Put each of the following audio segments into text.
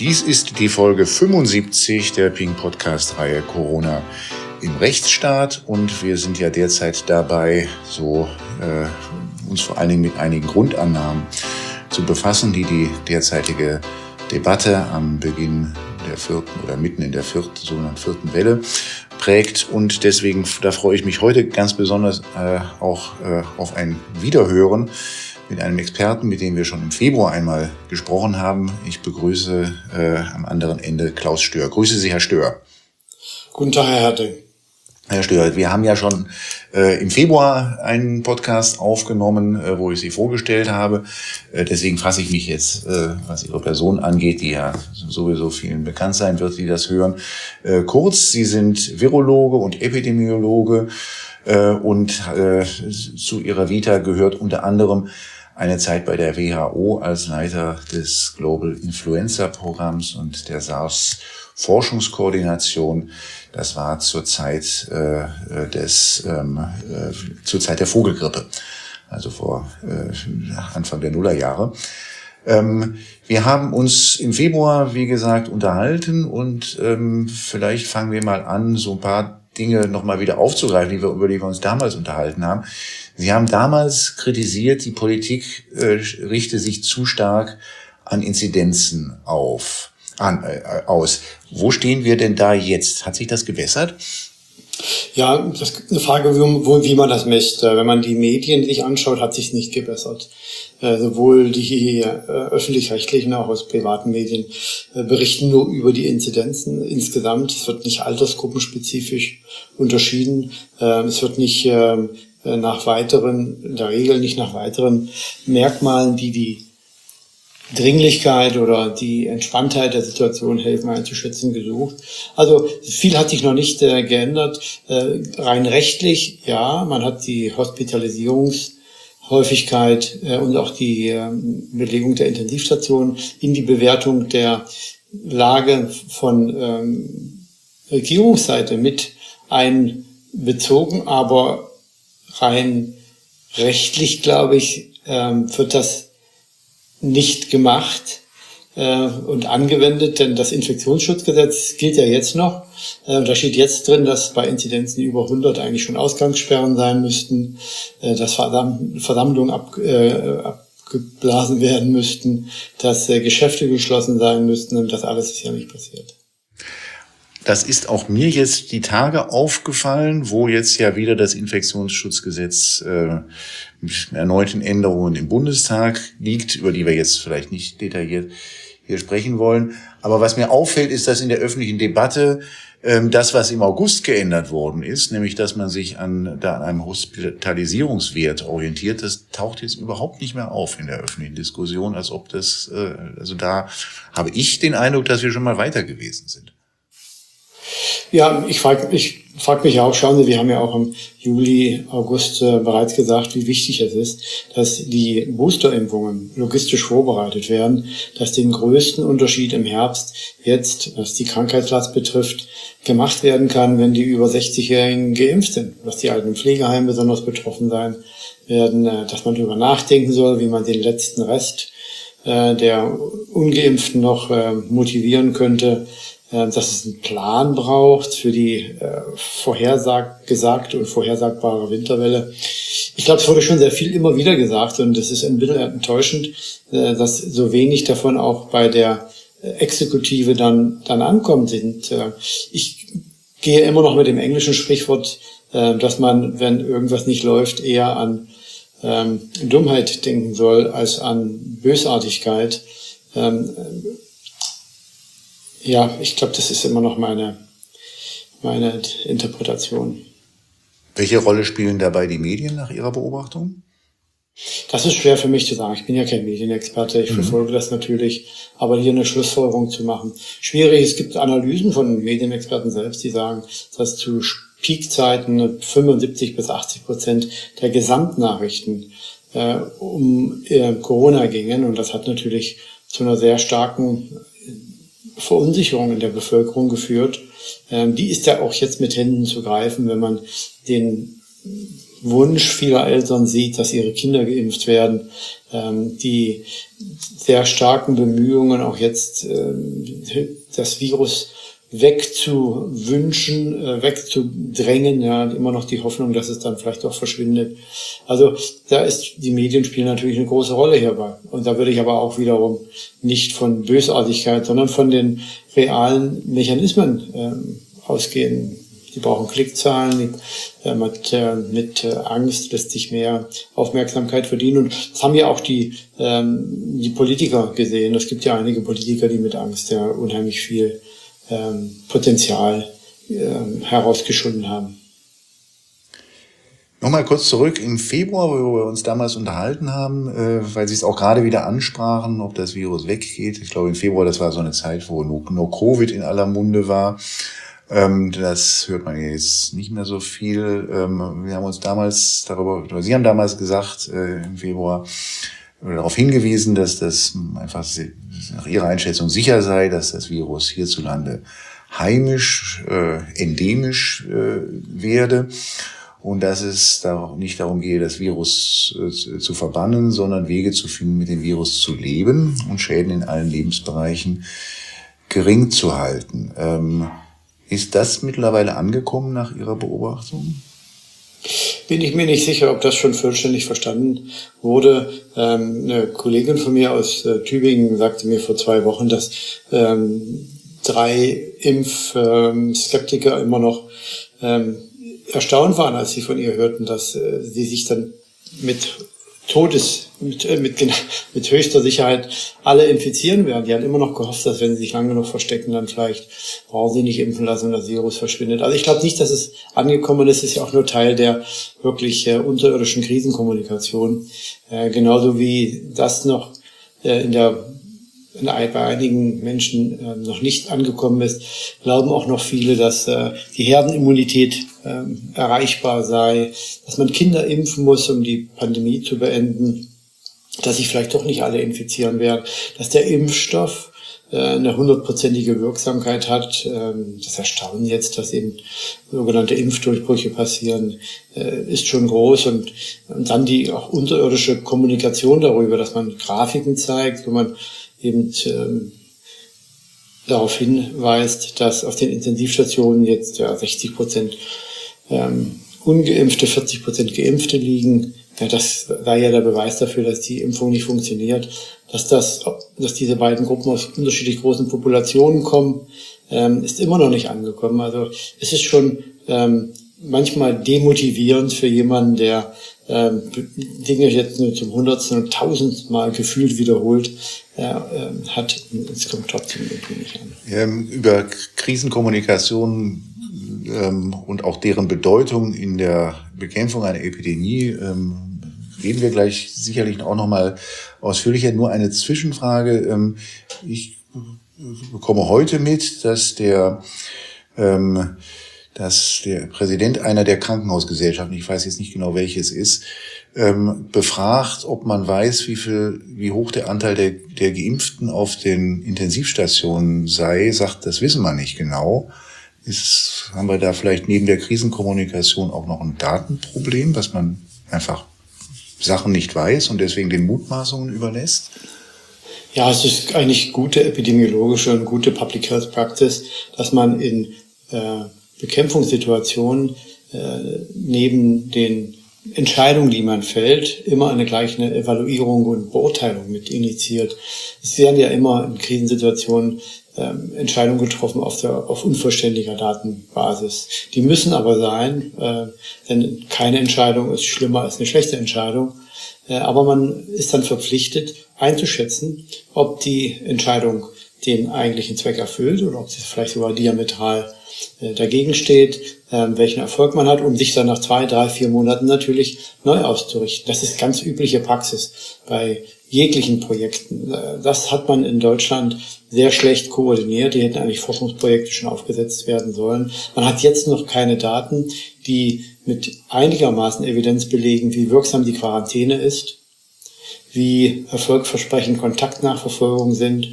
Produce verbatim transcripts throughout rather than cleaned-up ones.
Dies ist die Folge fünfundsiebzig der Ping-Podcast-Reihe Corona im Rechtsstaat und wir sind ja derzeit dabei, so äh, uns vor allen Dingen mit einigen Grundannahmen zu befassen, die die derzeitige Debatte am Beginn der vierten oder mitten in der vierten, sogenannten vierten Welle prägt. Und deswegen, da freue ich mich heute ganz besonders äh, auch äh, auf ein Wiederhören mit einem Experten, mit dem wir schon im Februar einmal gesprochen haben. Ich begrüße äh, am anderen Ende Klaus Stör. Grüße Sie, Herr Stör. Guten Tag, Herr Herting. Herr Stör, wir haben ja schon äh, im Februar einen Podcast aufgenommen, äh, wo ich Sie vorgestellt habe. Äh, deswegen fasse ich mich jetzt, äh, was Ihre Person angeht, die ja sowieso vielen bekannt sein wird, die das hören, äh, kurz. Sie sind Virologe und Epidemiologe äh, und äh, zu Ihrer Vita gehört unter anderem eine Zeit bei der W H O als Leiter des Global Influenza Programms und der SARS-Forschungskoordination. Das war zur Zeit äh, des ähm, äh, zur Zeit der Vogelgrippe, also vor äh, Anfang der Nullerjahre. Ähm, wir haben uns im Februar, wie gesagt, unterhalten und ähm, vielleicht fangen wir mal an, so ein paar Dinge nochmal wieder aufzugreifen, die wir, über die wir uns damals unterhalten haben. Sie haben damals kritisiert, die Politik äh, richte sich zu stark an Inzidenzen auf, an, äh, aus. Wo stehen wir denn da jetzt? Hat sich das gebessert? Ja, das ist eine Frage, wie, wie man das misst. Wenn man die Medien sich anschaut, hat sich nicht gebessert. Äh, sowohl die äh, öffentlich-rechtlichen als auch aus privaten Medien äh, berichten nur über die Inzidenzen insgesamt. Es wird nicht altersgruppenspezifisch unterschieden. Äh, es wird nicht äh, nach weiteren, in der Regel nicht nach weiteren Merkmalen, die die Dringlichkeit oder die Entspanntheit der Situation helfen einzuschätzen, gesucht. Also viel hat sich noch nicht äh, geändert. Äh, rein rechtlich, ja, man hat die Hospitalisierungshäufigkeit äh, und auch die äh, Belegung der Intensivstationen in die Bewertung der Lage von ähm, Regierungsseite mit einbezogen, aber rein rechtlich, glaube ich, ähm, wird das nicht gemacht äh, und angewendet, denn das Infektionsschutzgesetz gilt ja jetzt noch. Äh, da steht jetzt drin, dass bei Inzidenzen über hundert eigentlich schon Ausgangssperren sein müssten, äh, dass Versamm- Versammlungen ab, äh, abgeblasen werden müssten, dass äh, Geschäfte geschlossen sein müssten und das alles ist ja nicht passiert. Das ist auch mir jetzt die Tage aufgefallen, wo jetzt ja wieder das Infektionsschutzgesetz äh, mit erneuten Änderungen im Bundestag liegt, über die wir jetzt vielleicht nicht detailliert hier sprechen wollen. Aber was mir auffällt, ist, dass in der öffentlichen Debatte ähm, das, was im August geändert worden ist, nämlich dass man sich an, da an einem Hospitalisierungswert orientiert, das taucht jetzt überhaupt nicht mehr auf in der öffentlichen Diskussion, als ob das, äh, also da habe ich den Eindruck, dass wir schon mal weiter gewesen sind. Ja, ich frage ich frag mich auch, schauen Sie, wir haben ja auch im Juli, August äh, bereits gesagt, wie wichtig es ist, dass die Boosterimpfungen logistisch vorbereitet werden, dass den größten Unterschied im Herbst jetzt, was die Krankheitslast betrifft, gemacht werden kann, wenn die über sechzig-Jährigen geimpft sind, dass die alten Pflegeheimen besonders betroffen sein werden, äh, dass man darüber nachdenken soll, wie man den letzten Rest äh, der Ungeimpften noch äh, motivieren könnte, dass es einen Plan braucht für die äh, vorhergesagte und vorhersagbare Winterwelle. Ich glaube, es wurde schon sehr viel immer wieder gesagt und es ist ein bisschen enttäuschend, äh, dass so wenig davon auch bei der äh, Exekutive dann dann ankommt. Sind. Äh, ich gehe immer noch mit dem englischen Sprichwort, äh, dass man, wenn irgendwas nicht läuft, eher an ähm, Dummheit denken soll als an Bösartigkeit. Ähm, Ja, ich glaube, das ist immer noch meine, meine Interpretation. Welche Rolle spielen dabei die Medien nach Ihrer Beobachtung? Das ist schwer für mich zu sagen. Ich bin ja kein Medienexperte. Ich mhm. verfolge das natürlich. Aber hier eine Schlussfolgerung zu machen, schwierig. Es gibt Analysen von Medienexperten selbst, die sagen, dass zu Peakzeiten fünfundsiebzig bis achtzig Prozent der Gesamtnachrichten äh, um äh, Corona gingen. Und das hat natürlich zu einer sehr starken Verunsicherung in der Bevölkerung geführt. Ähm, die ist ja auch jetzt mit Händen zu greifen, wenn man den Wunsch vieler Eltern sieht, dass ihre Kinder geimpft werden, ähm, die sehr starken Bemühungen, auch jetzt ähm, das Virus wegzuwünschen, äh, wegzudrängen, ja, immer noch die Hoffnung, dass es dann vielleicht auch verschwindet. Also da ist, die Medien spielen natürlich eine große Rolle hierbei. Und da würde ich aber auch wiederum nicht von Bösartigkeit, sondern von den realen Mechanismen ähm, ausgehen. Die brauchen Klickzahlen, die, äh, mit, äh, mit äh, Angst lässt sich mehr Aufmerksamkeit verdienen. Und das haben ja auch die, ähm, die Politiker gesehen. Es gibt ja einige Politiker, die mit Angst ja unheimlich viel ähm, Potenzial ähm, herausgeschunden haben. Nochmal kurz zurück im Februar, wo wir uns damals unterhalten haben, äh, weil Sie es auch gerade wieder ansprachen, ob das Virus weggeht. Ich glaube, im Februar, das war so eine Zeit, wo nur, nur Covid in aller Munde war. Ähm, das hört man jetzt nicht mehr so viel. Ähm, wir haben uns damals darüber, oder Sie haben damals gesagt, äh, im Februar, oder darauf hingewiesen, dass das einfach nach Ihrer Einschätzung sicher sei, dass das Virus hierzulande heimisch, äh, endemisch äh, werde. Und dass es da nicht darum gehe, das Virus äh, zu verbannen, sondern Wege zu finden, mit dem Virus zu leben und Schäden in allen Lebensbereichen gering zu halten. Ähm, ist das mittlerweile angekommen nach Ihrer Beobachtung? Bin ich mir nicht sicher, ob das schon vollständig verstanden wurde. Ähm, eine Kollegin von mir aus äh, Tübingen sagte mir vor zwei Wochen, dass ähm, drei Impfskeptiker ähm, immer noch ähm, erstaunt waren, als sie von ihr hörten, dass äh, sie sich dann mit Todes, mit, äh, mit, mit höchster Sicherheit alle infizieren werden. Die haben immer noch gehofft, dass wenn sie sich lange genug verstecken, dann vielleicht brauchen sie nicht impfen lassen und das Virus verschwindet. Also ich glaube nicht, dass es angekommen ist. Es ist ja auch nur Teil der wirklich äh, unterirdischen Krisenkommunikation. Äh, genauso wie das noch äh, in der bei einigen Menschen äh, noch nicht angekommen ist, glauben auch noch viele, dass äh, die Herdenimmunität äh, erreichbar sei, dass man Kinder impfen muss, um die Pandemie zu beenden, dass sich vielleicht doch nicht alle infizieren werden, dass der Impfstoff äh, eine hundertprozentige Wirksamkeit hat. Ähm, das Erstaunen jetzt, dass eben sogenannte Impfdurchbrüche passieren, äh, ist schon groß. Und, und dann die auch unterirdische Kommunikation darüber, dass man Grafiken zeigt, wo man eben ähm, darauf hinweist, dass auf den Intensivstationen jetzt ja sechzig Prozent ähm, Ungeimpfte, vierzig Prozent Geimpfte liegen. Ja, das war ja der Beweis dafür, dass die Impfung nicht funktioniert. Dass das, dass diese beiden Gruppen aus unterschiedlich großen Populationen kommen, ähm, ist immer noch nicht angekommen. Also es ist schon ähm, manchmal demotivierend für jemanden, der ähm, Dinge jetzt nur zum hundertsten und tausendmal gefühlt wiederholt, ja, ähm, hat. Es kommt trotzdem irgendwie nicht an. Ähm, über Krisenkommunikation ähm, und auch deren Bedeutung in der Bekämpfung einer Epidemie ähm, reden wir gleich sicherlich auch noch mal ausführlicher. Nur eine Zwischenfrage. Ähm, ich bekomme heute mit, dass der ähm, dass der Präsident einer der Krankenhausgesellschaften, ich weiß jetzt nicht genau welches ist, ähm, befragt, ob man weiß, wie viel, wie hoch der Anteil der, der Geimpften auf den Intensivstationen sei, sagt, das wissen wir nicht genau. Ist, haben wir da vielleicht neben der Krisenkommunikation auch noch ein Datenproblem, dass man einfach Sachen nicht weiß und deswegen den Mutmaßungen überlässt? Ja, es ist eigentlich gute epidemiologische und gute Public Health Practice, dass man in äh, Bekämpfungssituationen äh, neben den Entscheidungen, die man fällt, immer eine gleiche Evaluierung und Beurteilung mit initiiert. Es werden ja immer in Krisensituationen ähm, Entscheidungen getroffen auf der auf unvollständiger Datenbasis. Die müssen aber sein, äh, denn keine Entscheidung ist schlimmer als eine schlechte Entscheidung. Äh, aber man ist dann verpflichtet einzuschätzen, ob die Entscheidung den eigentlichen Zweck erfüllt oder ob sie vielleicht sogar diametral dagegen steht, welchen Erfolg man hat, um sich dann nach zwei, drei, vier Monaten natürlich neu auszurichten. Das ist ganz übliche Praxis bei jeglichen Projekten. Das hat man in Deutschland sehr schlecht koordiniert. Die hätten eigentlich Forschungsprojekte schon aufgesetzt werden sollen. Man hat jetzt noch keine Daten, die mit einigermaßen Evidenz belegen, wie wirksam die Quarantäne ist, wie erfolgversprechend Kontaktnachverfolgungen sind,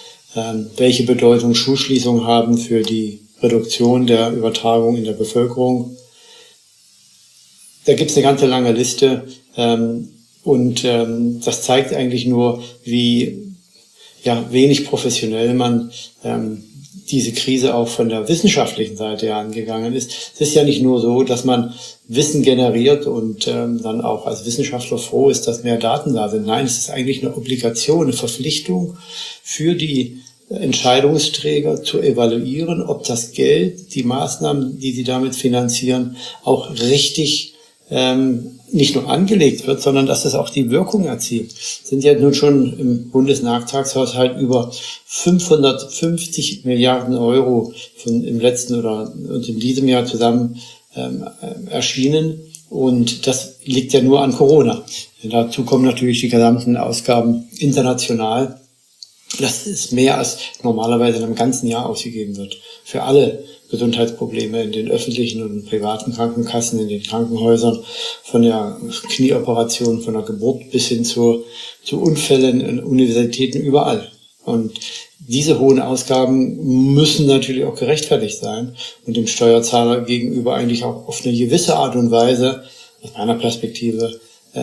welche Bedeutung Schulschließungen haben für die Reduktion der Übertragung in der Bevölkerung. da gibt es eine ganze lange Liste ähm, und ähm, das zeigt eigentlich nur, wie ja, wenig professionell man ähm, diese Krise auch von der wissenschaftlichen Seite her angegangen ist. Es ist ja nicht nur so, dass man Wissen generiert und ähm, dann auch als Wissenschaftler froh ist, dass mehr Daten da sind. Nein, es ist eigentlich eine Obligation, eine Verpflichtung für die Entscheidungsträger zu evaluieren, ob das Geld, die Maßnahmen, die sie damit finanzieren, auch richtig ähm, nicht nur angelegt wird, sondern dass das auch die Wirkung erzielt. Es sind ja nun schon im Bundesnachtragshaushalt über fünfhundertfünfzig Milliarden Euro von im letzten oder und in diesem Jahr zusammen ähm, erschienen. Und das liegt ja nur an Corona. Dazu kommen natürlich die gesamten Ausgaben international. Das ist mehr, als normalerweise in einem ganzen Jahr ausgegeben wird. Für alle Gesundheitsprobleme in den öffentlichen und privaten Krankenkassen, in den Krankenhäusern, von der Knieoperation, von der Geburt bis hin zu, zu Unfällen in Universitäten, überall. Und diese hohen Ausgaben müssen natürlich auch gerechtfertigt sein und dem Steuerzahler gegenüber eigentlich auch auf eine gewisse Art und Weise, aus meiner Perspektive,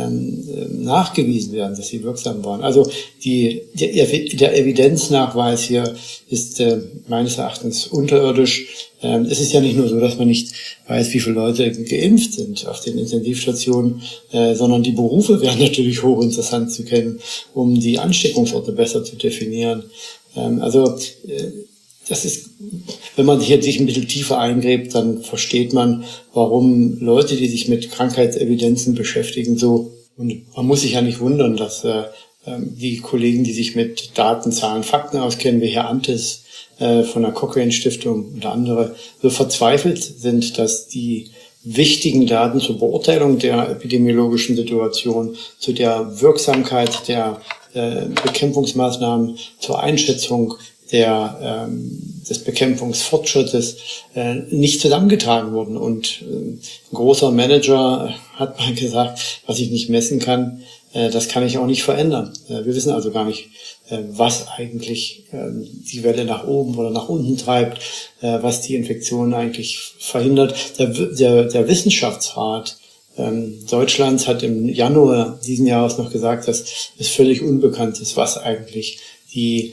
nachgewiesen werden, dass sie wirksam waren. Also die, der, der Evidenznachweis hier ist äh, meines Erachtens unterirdisch. Ähm, es ist ja nicht nur so, dass man nicht weiß, wie viele Leute geimpft sind auf den Intensivstationen, äh, sondern die Berufe wären natürlich hochinteressant zu kennen, um die Ansteckungsorte besser zu definieren. Ähm, also äh, Das ist, wenn man hier sich ein bisschen tiefer eingräbt, dann versteht man, warum Leute, die sich mit Krankheitsevidenzen beschäftigen, so, und man muss sich ja nicht wundern, dass äh, die Kollegen, die sich mit Daten, Zahlen, Fakten auskennen, wie Herr Antes äh, von der Cochrane-Stiftung und andere, so verzweifelt sind, dass die wichtigen Daten zur Beurteilung der epidemiologischen Situation, zu der Wirksamkeit der äh, Bekämpfungsmaßnahmen, zur Einschätzung der, ähm, des Bekämpfungsfortschrittes äh, nicht zusammengetragen wurden. Und äh, ein großer Manager hat mal gesagt, was ich nicht messen kann, äh, das kann ich auch nicht verändern. Äh, wir wissen also gar nicht, äh, was eigentlich äh, die Welle nach oben oder nach unten treibt, äh, was die Infektion eigentlich verhindert. Der, der, der Wissenschaftsrat ähm, Deutschlands hat im Januar diesen Jahres noch gesagt, dass es völlig unbekannt ist, was eigentlich die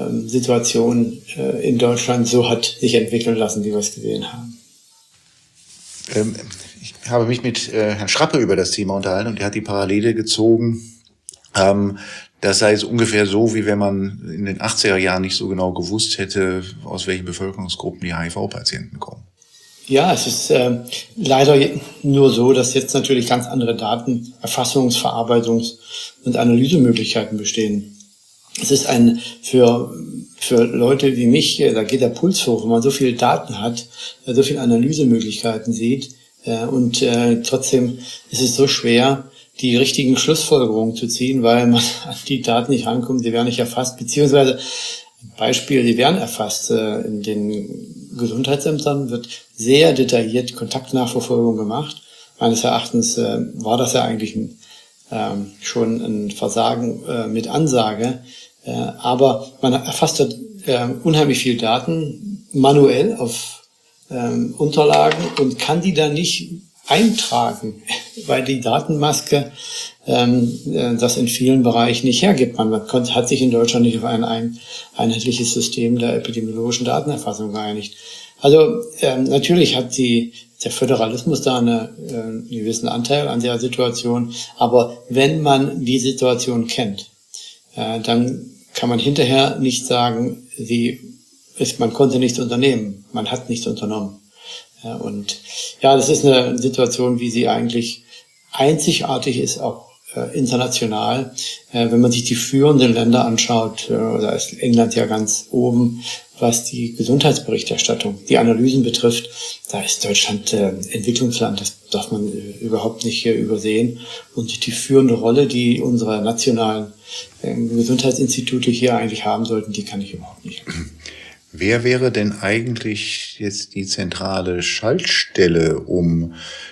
Situation in Deutschland so hat sich entwickeln lassen, wie wir es gesehen haben. Ähm, ich habe mich mit äh, Herrn Schrappe über das Thema unterhalten und er hat die Parallele gezogen. Ähm, das sei es ungefähr so, wie wenn man in den achtziger Jahren nicht so genau gewusst hätte, aus welchen Bevölkerungsgruppen die H I V-Patienten kommen. Ja, es ist äh, leider nur so, dass jetzt natürlich ganz andere Daten, Erfassungs-, Verarbeitungs- und Analysemöglichkeiten bestehen. Es ist ein, für, für Leute wie mich, da geht der Puls hoch, wenn man so viele Daten hat, so viele Analysemöglichkeiten sieht, äh, und äh, trotzdem ist es so schwer, die richtigen Schlussfolgerungen zu ziehen, weil man an die Daten nicht rankommt, die werden nicht erfasst, beziehungsweise, Beispiel, die werden erfasst. Äh, in den Gesundheitsämtern wird sehr detailliert Kontaktnachverfolgung gemacht. Meines Erachtens äh, war das ja eigentlich ein, äh, schon ein Versagen äh, mit Ansage. Äh, aber man erfasst dort äh, unheimlich viel Daten manuell auf ähm, Unterlagen und kann die dann nicht eintragen, weil die Datenmaske ähm, äh, das in vielen Bereichen nicht hergibt. Man konnte, hat sich in Deutschland nicht auf ein, ein einheitliches System der epidemiologischen Datenerfassung geeinigt. Also ähm, natürlich hat die, der Föderalismus da eine, äh, einen gewissen Anteil an der Situation, aber wenn man die Situation kennt, äh, dann kann man hinterher nicht sagen, sie ist, man konnte nichts unternehmen, man hat nichts unternommen. Ja, und ja, das ist eine Situation, wie sie eigentlich einzigartig ist, auch äh, international. Äh, wenn man sich die führenden Länder anschaut, äh, da ist England ja ganz oben, was die Gesundheitsberichterstattung, die Analysen betrifft, da ist Deutschland äh, Entwicklungsland, das darf man äh, überhaupt nicht hier übersehen. Und die führende Rolle, die unsere nationalen äh, Gesundheitsinstitute hier eigentlich haben sollten, die kann ich überhaupt nicht. Wer wäre denn eigentlich jetzt die zentrale Schaltstelle, um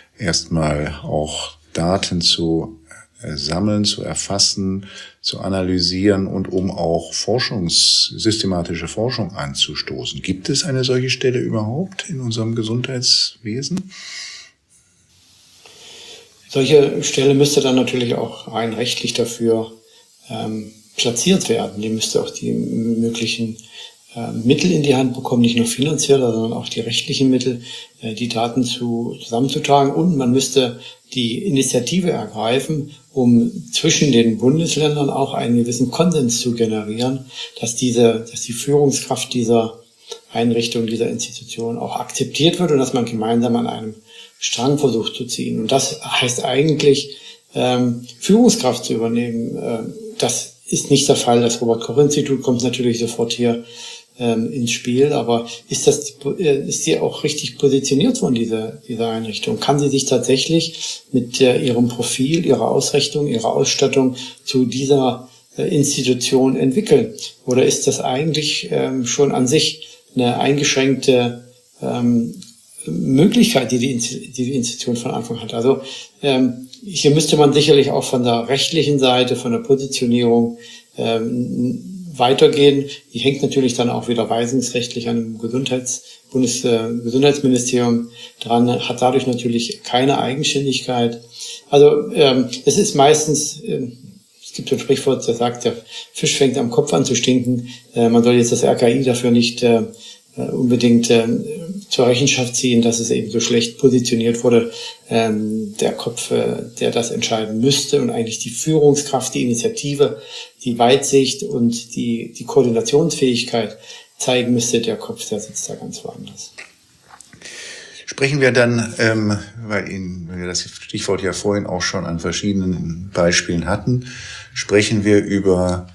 erstmal auch Daten zu sammeln, zu erfassen, zu analysieren und um auch Forschungs, systematische Forschung anzustoßen? Gibt es eine solche Stelle überhaupt in unserem Gesundheitswesen? Solche Stelle müsste dann natürlich auch rein rechtlich dafür ähm, platziert werden. Die müsste auch die möglichen äh, Mittel in die Hand bekommen, nicht nur finanziell, sondern auch die rechtlichen Mittel, äh, die Daten zu, zusammenzutragen. Und man müsste die Initiative ergreifen, um zwischen den Bundesländern auch einen gewissen Konsens zu generieren, dass diese, dass die Führungskraft dieser Einrichtung, dieser Institution auch akzeptiert wird und dass man gemeinsam an einem Strang versucht zu ziehen. Und das heißt eigentlich, ähm, Führungskraft zu übernehmen. Ähm, das ist nicht der Fall. Das Robert-Koch-Institut kommt natürlich sofort hier ähm, ins Spiel. Aber ist das, äh, ist sie auch richtig positioniert von dieser, dieser Einrichtung? Kann sie sich tatsächlich mit äh, ihrem Profil, ihrer Ausrichtung, ihrer Ausstattung zu dieser äh, Institution entwickeln? Oder ist das eigentlich ähm, schon an sich eine eingeschränkte ähm, Möglichkeit, die die, die die Institution von Anfang hat? Also ähm, hier müsste man sicherlich auch von der rechtlichen Seite, von der Positionierung ähm, weitergehen. Die hängt natürlich dann auch wieder weisungsrechtlich an dem Gesundheits Bundes äh, Gesundheitsministerium dran, hat dadurch natürlich keine Eigenständigkeit. Also ähm, es ist meistens, äh, es gibt ein Sprichwort, das sagt, der Fisch fängt am Kopf an zu stinken. Äh, man soll jetzt das R K I dafür nicht äh, unbedingt äh, zur Rechenschaft ziehen, dass es eben so schlecht positioniert wurde. Ähm, der Kopf, äh, der das entscheiden müsste und eigentlich die Führungskraft, die Initiative, die Weitsicht und die, die Koordinationsfähigkeit zeigen müsste, der Kopf, der sitzt da ganz woanders. Sprechen wir dann, ähm, weil Ihnen, wir das Stichwort ja vorhin auch schon an verschiedenen Beispielen hatten, sprechen wir über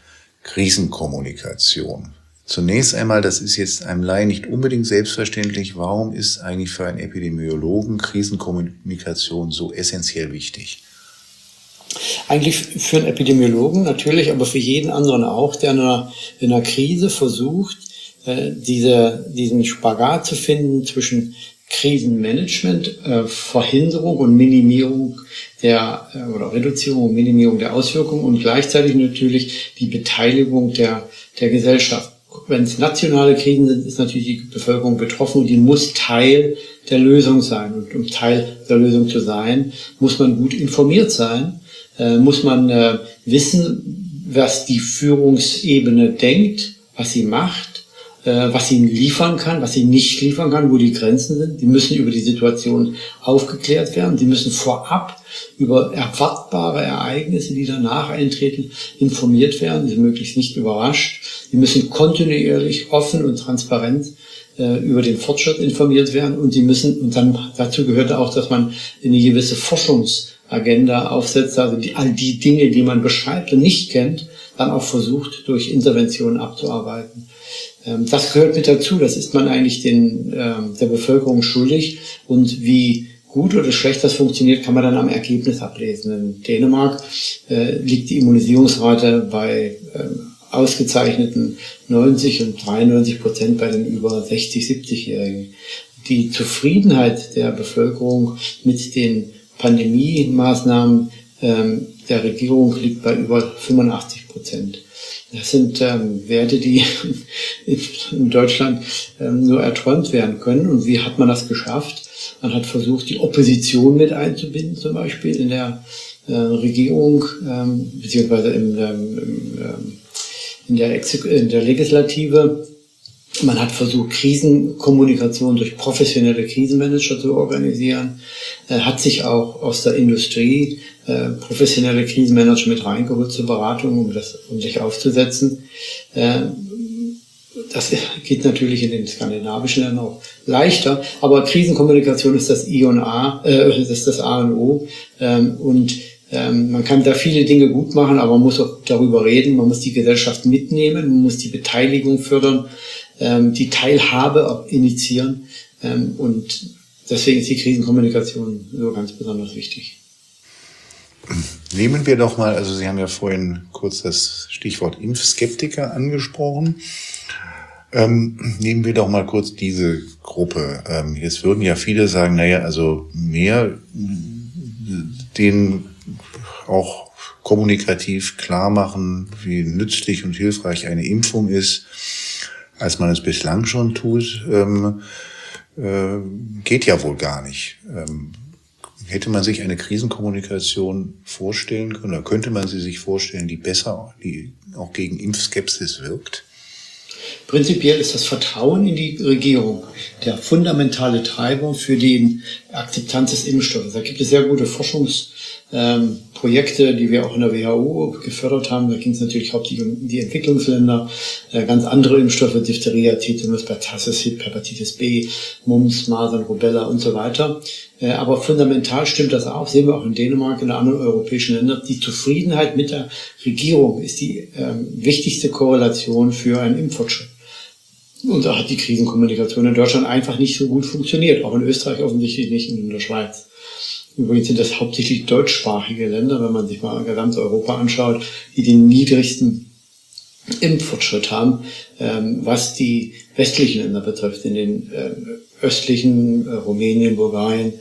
Krisenkommunikation. Zunächst einmal, das ist jetzt einem Laien nicht unbedingt selbstverständlich, warum ist eigentlich für einen Epidemiologen Krisenkommunikation so essentiell wichtig? Eigentlich für einen Epidemiologen natürlich, aber für jeden anderen auch, der in einer, in einer Krise versucht, äh, diese, diesen Spagat zu finden zwischen Krisenmanagement, äh, Verhinderung und Minimierung der äh, oder Reduzierung und Minimierung der Auswirkungen und gleichzeitig natürlich die Beteiligung der, der Gesellschaft. Wenn es nationale Krisen sind, ist natürlich die Bevölkerung betroffen und die muss Teil der Lösung sein. Und um Teil der Lösung zu sein, muss man gut informiert sein, äh, muss man äh, wissen, was die Führungsebene denkt, was sie macht, äh, was sie liefern kann, was sie nicht liefern kann, wo die Grenzen sind. Die müssen über die Situation aufgeklärt werden. Die müssen vorab über erwartbare Ereignisse, die danach eintreten, informiert werden. Sie sind möglichst nicht überrascht. Die müssen kontinuierlich, offen und transparent äh, über den Fortschritt informiert werden. Und sie müssen, und dann dazu gehört auch, dass man eine gewisse Forschungsagenda aufsetzt, also die, all die Dinge, die man beschreibt und nicht kennt, dann auch versucht, durch Interventionen abzuarbeiten. Ähm, das gehört mit dazu. Das ist man eigentlich den, äh, der Bevölkerung schuldig. Und wie gut oder schlecht das funktioniert, kann man dann am Ergebnis ablesen. In Dänemark äh, liegt die Immunisierungsrate bei ähm, ausgezeichneten neunzig und dreiundneunzig Prozent bei den über sechzig-, siebzigjährigen. Die Zufriedenheit der Bevölkerung mit den Pandemie-Maßnahmen ähm, der Regierung liegt bei über fünfundachtzig Prozent. Das sind ähm, Werte, die in Deutschland ähm, nur erträumt werden können. Und wie hat man das geschafft? Man hat versucht, die Opposition mit einzubinden, zum Beispiel in der äh, Regierung, ähm, beziehungsweise im, ähm, im, ähm, in, der Exek- in der Legislative. Man hat versucht, Krisenkommunikation durch professionelle Krisenmanager zu organisieren, äh, hat sich auch aus der Industrie äh, professionelle Krisenmanager mit reingeholt zur Beratung, um das, um sich aufzusetzen. Äh, das geht natürlich in den skandinavischen Ländern auch leichter, aber Krisenkommunikation ist das I und A, äh, ist das A und O, ähm, und ähm, man kann da viele Dinge gut machen, aber man muss auch darüber reden, man muss die Gesellschaft mitnehmen, man muss die Beteiligung fördern, die Teilhabe initiieren, und deswegen ist die Krisenkommunikation so ganz besonders wichtig. Nehmen wir doch mal, also Sie haben ja vorhin kurz das Stichwort Impfskeptiker angesprochen. Ähm, nehmen wir doch mal kurz diese Gruppe. Ähm, jetzt würden ja viele sagen, naja, also mehr denen auch kommunikativ klar machen, wie nützlich und hilfreich eine Impfung ist, als man es bislang schon tut, ähm, äh, geht ja wohl gar nicht. Ähm, hätte man sich eine Krisenkommunikation vorstellen können, oder könnte man sie sich vorstellen, die besser, die auch gegen Impfskepsis wirkt? Prinzipiell ist das Vertrauen in die Regierung der fundamentale Treiber für die Akzeptanz des Impfstoffes. Da gibt es sehr gute Forschungsprojekte, ähm, die wir auch in der W H O gefördert haben. Da ging es natürlich hauptsächlich um die Entwicklungsländer, äh, ganz andere Impfstoffe, Diphtheria, Tetanus, Pertussis, Hepatitis B, Mumps, Masern, Rubella und so weiter. Äh, aber fundamental stimmt das auch, sehen wir auch in Dänemark, in anderen europäischen Ländern. Die Zufriedenheit mit der Regierung ist die ähm, wichtigste Korrelation für einen Impffortschritt. Und da hat die Krisenkommunikation in Deutschland einfach nicht so gut funktioniert. Auch in Österreich offensichtlich nicht und in der Schweiz. Übrigens sind das hauptsächlich deutschsprachige Länder, wenn man sich mal ganz Europa anschaut, die den niedrigsten Impffortschritt haben, ähm, was die westlichen Länder betrifft. In den äh, östlichen, äh, Rumänien, Bulgarien,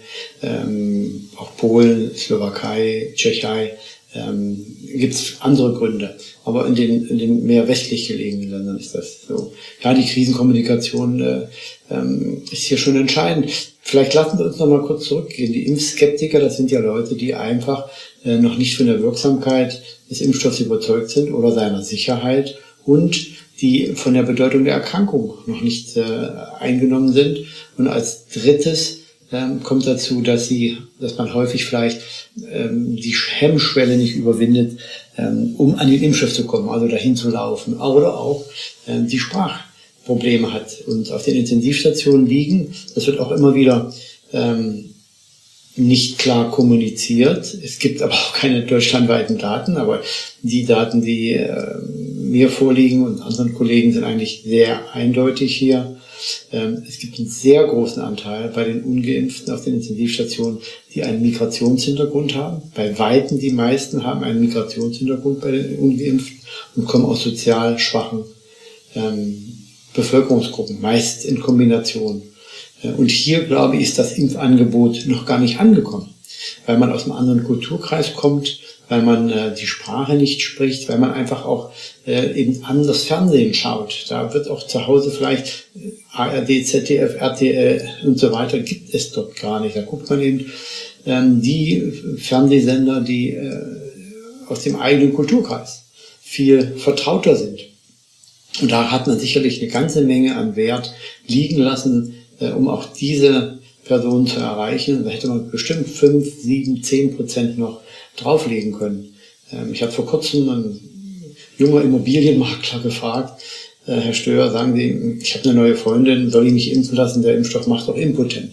ähm, auch Polen, Slowakei, Tschechei, ähm, gibt es andere Gründe. Aber in den, in den mehr westlich gelegenen Ländern ist das so. Ja, die Krisenkommunikation äh, ähm, ist hier schon entscheidend. Vielleicht lassen wir uns noch mal kurz zurückgehen. Die Impfskeptiker, das sind ja Leute, die einfach äh, noch nicht von der Wirksamkeit des Impfstoffs überzeugt sind oder seiner Sicherheit und die von der Bedeutung der Erkrankung noch nicht äh, eingenommen sind. Und als drittes ähm, kommt dazu, dass sie, dass man häufig vielleicht ähm, die Hemmschwelle nicht überwindet, ähm, um an den Impfstoff zu kommen, also dahin zu laufen, oder auch ähm, die Sprachprobleme hat und auf den Intensivstationen liegen. Das wird auch immer wieder ähm, nicht klar kommuniziert. Es gibt aber auch keine deutschlandweiten Daten, aber die Daten, die äh, mir vorliegen und anderen Kollegen, sind eigentlich sehr eindeutig hier. Ähm, es gibt einen sehr großen Anteil bei den Ungeimpften auf den Intensivstationen, die einen Migrationshintergrund haben. Bei Weitem die meisten haben einen Migrationshintergrund bei den Ungeimpften und kommen aus sozial schwachen ähm, Bevölkerungsgruppen, meist in Kombination. Und hier, glaube ich, ist das Impfangebot noch gar nicht angekommen, weil man aus einem anderen Kulturkreis kommt, weil man äh, die Sprache nicht spricht, weil man einfach auch äh, eben anders Fernsehen schaut. Da wird auch zu Hause vielleicht äh, A R D, Z D F, R T L und so weiter, gibt es dort gar nicht. Da guckt man eben ähm, die Fernsehsender, die äh, aus dem eigenen Kulturkreis viel vertrauter sind. Und da hat man sicherlich eine ganze Menge an Wert liegen lassen, um auch diese Personen zu erreichen. Da hätte man bestimmt fünf, sieben, zehn Prozent noch drauflegen können. Ich habe vor kurzem einen junger Immobilienmakler gefragt, Herr Stöhr, sagen Sie, ich habe eine neue Freundin, soll ich mich impfen lassen? Der Impfstoff macht doch impotent.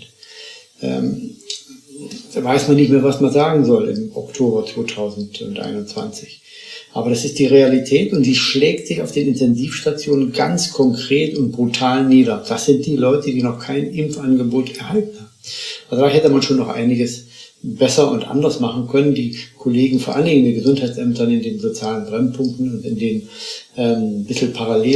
Ähm, da weiß man nicht mehr, was man sagen soll im Oktober zweitausendeinundzwanzig. Aber das ist die Realität und die schlägt sich auf den Intensivstationen ganz konkret und brutal nieder. Das sind die Leute, die noch kein Impfangebot erhalten haben. Also da hätte man schon noch einiges besser und anders machen können. Die Kollegen, vor allen Dingen in den Gesundheitsämtern, in den sozialen Brennpunkten und in den ähm, bisschen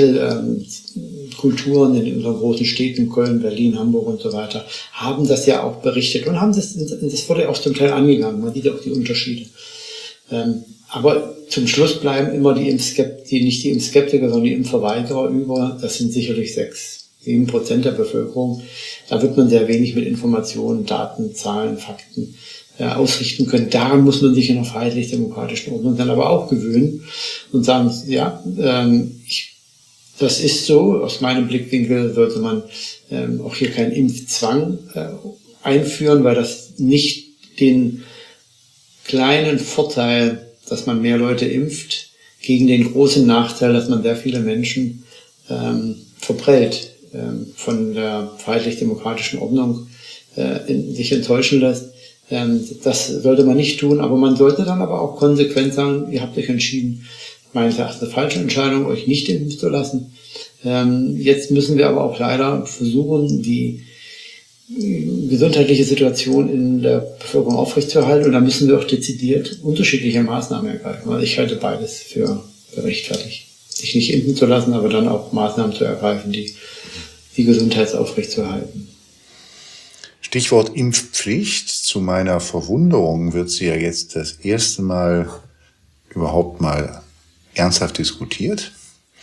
Parallelkulturen ähm, in unseren großen Städten, Köln, Berlin, Hamburg und so weiter, haben das ja auch berichtet und haben das, das wurde auch zum Teil angegangen. Man sieht auch die Unterschiede. Ähm, aber zum Schluss bleiben immer die Impfskeptiker, nicht die Impfskeptiker, sondern die Impfverweigerer über. Das sind sicherlich sechs, sieben Prozent der Bevölkerung. Da wird man sehr wenig mit Informationen, Daten, Zahlen, Fakten äh, ausrichten können. Daran muss man sich in einer freiheitlich-demokratischen Ordnung dann aber auch gewöhnen und sagen, ja, ähm, ich, das ist so. Aus meinem Blickwinkel sollte man ähm, auch hier keinen Impfzwang äh, einführen, weil das nicht den kleinen Vorteil, dass man mehr Leute impft, gegen den großen Nachteil, dass man sehr viele Menschen ähm, verprellt, ähm, von der freiheitlich-demokratischen Ordnung äh, in, sich enttäuschen lässt. Ähm, das sollte man nicht tun, aber man sollte dann aber auch konsequent sagen, ihr habt euch entschieden, meines Erachtens eine falsche Entscheidung, euch nicht impfen zu lassen. Ähm, jetzt müssen wir aber auch leider versuchen, die gesundheitliche Situation in der Bevölkerung aufrechtzuerhalten und da müssen wir auch dezidiert unterschiedliche Maßnahmen ergreifen. Also ich halte beides für gerechtfertigt. Sich nicht impfen zu lassen, aber dann auch Maßnahmen zu ergreifen, die die Gesundheit aufrechtzuerhalten. Stichwort Impfpflicht. Zu meiner Verwunderung wird sie ja jetzt das erste Mal überhaupt mal ernsthaft diskutiert.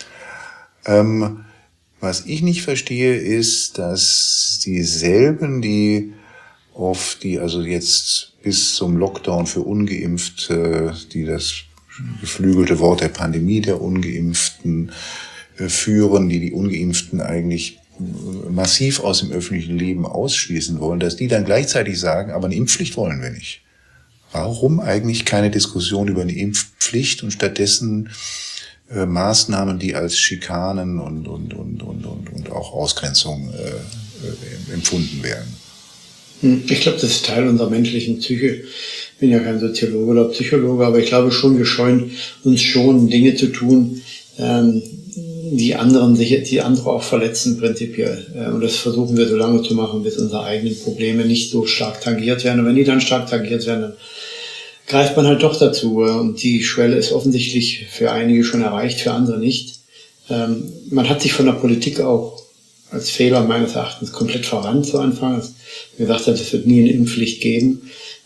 Ähm, Was ich nicht verstehe, ist, dass dieselben, die auf die also jetzt bis zum Lockdown für Ungeimpfte, die das geflügelte Wort der Pandemie der Ungeimpften äh, führen, die die Ungeimpften eigentlich massiv aus dem öffentlichen Leben ausschließen wollen, dass die dann gleichzeitig sagen, aber eine Impfpflicht wollen wir nicht. Warum eigentlich keine Diskussion über eine Impfpflicht und stattdessen äh, Maßnahmen, die als Schikanen und, und, und, und, und, und auch Ausgrenzung äh, äh, empfunden werden? Ich glaube, das ist Teil unserer menschlichen Psyche. Ich bin ja kein Soziologe oder Psychologe, aber ich glaube schon, wir scheuen uns schon, Dinge zu tun, ähm, die anderen sich, die andere auch verletzen prinzipiell. Und das versuchen wir so lange zu machen, bis unsere eigenen Probleme nicht so stark tangiert werden. Und wenn die dann stark tangiert werden, dann greift man halt doch dazu. Und die Schwelle ist offensichtlich für einige schon erreicht, für andere nicht. Man hat sich von der Politik auch als Fehler meines Erachtens komplett verrannt zu Anfang. Als gesagt hat, es wird nie eine Impfpflicht geben.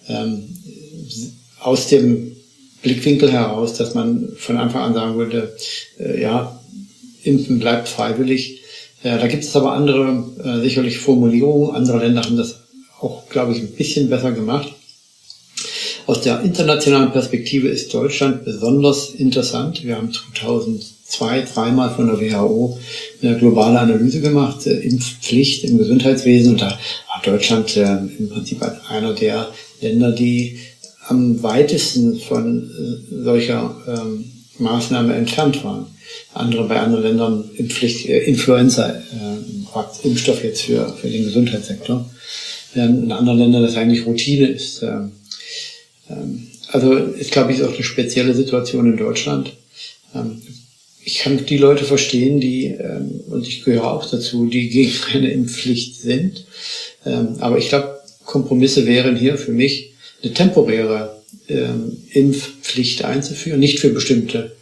Aus dem Blickwinkel heraus, dass man von Anfang an sagen würde, ja, Impfen bleibt freiwillig. Ja, da gibt es aber andere, äh, sicherlich Formulierungen. Andere Länder haben das auch, glaube ich, ein bisschen besser gemacht. Aus der internationalen Perspektive ist Deutschland besonders interessant. Wir haben zweitausendzwei dreimal von der W H O eine globale Analyse gemacht, äh, Impfpflicht im Gesundheitswesen. Und da war Deutschland äh, im Prinzip einer der Länder, die am weitesten von äh, solcher ähm, Maßnahme entfernt waren. Andere bei anderen Ländern Impfpflicht, äh, Influenza, äh, Impfstoff jetzt für, für den Gesundheitssektor. Ähm, in anderen Ländern das eigentlich Routine ist. Ähm, ähm, also ist, glaube ich, auch eine spezielle Situation in Deutschland. Ähm, ich kann die Leute verstehen, die, ähm, und ich gehöre auch dazu, die gegen eine Impfpflicht sind. Ähm, aber ich glaube, Kompromisse wären hier für mich eine temporäre ähm, Impfpflicht einzuführen, nicht für bestimmte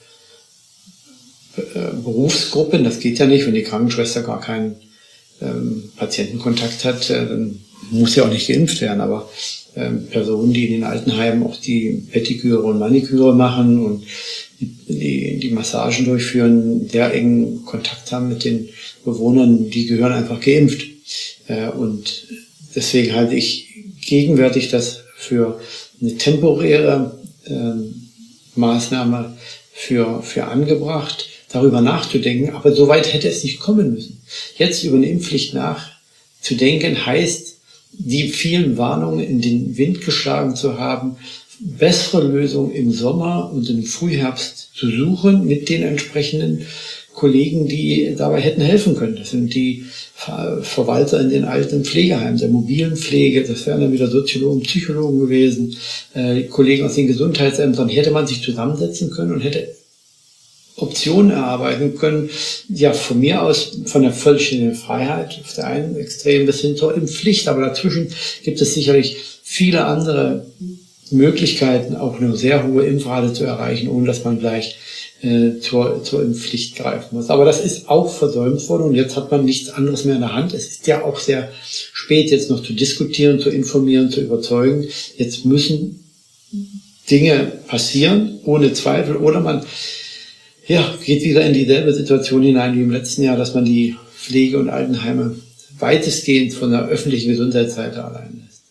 Berufsgruppen, das geht ja nicht, wenn die Krankenschwester gar keinen ähm, Patientenkontakt hat, äh, dann muss ja auch nicht geimpft werden, aber ähm, Personen, die in den Altenheimen auch die Pediküre und Maniküre machen und die, die Massagen durchführen, sehr engen Kontakt haben mit den Bewohnern, die gehören einfach geimpft. Äh, und deswegen halte ich gegenwärtig das für eine temporäre äh, Maßnahme für, für angebracht, darüber nachzudenken, aber so weit hätte es nicht kommen müssen. Jetzt über eine Impfpflicht nachzudenken, heißt, die vielen Warnungen in den Wind geschlagen zu haben, bessere Lösungen im Sommer und im Frühherbst zu suchen mit den entsprechenden Kollegen, die dabei hätten helfen können. Das sind die Ver- Verwalter in den alten Pflegeheimen, der mobilen Pflege, das wären dann wieder Soziologen, Psychologen gewesen, äh, Kollegen aus den Gesundheitsämtern. Hätte man sich zusammensetzen können und hätte Optionen erarbeiten können, ja, von mir aus von der vollständigen Freiheit auf der einen Extrem bis hin zur Impfpflicht, aber dazwischen gibt es sicherlich viele andere Möglichkeiten, auch eine sehr hohe Impfrate zu erreichen, ohne dass man gleich äh, zur, zur Impfpflicht greifen muss. Aber das ist auch versäumt worden und jetzt hat man nichts anderes mehr in der Hand. Es ist ja auch sehr spät, jetzt noch zu diskutieren, zu informieren, zu überzeugen. Jetzt müssen Dinge passieren, ohne Zweifel, oder man ja, geht wieder in dieselbe Situation hinein wie im letzten Jahr, dass man die Pflege- und Altenheime weitestgehend von der öffentlichen Gesundheitsseite allein lässt.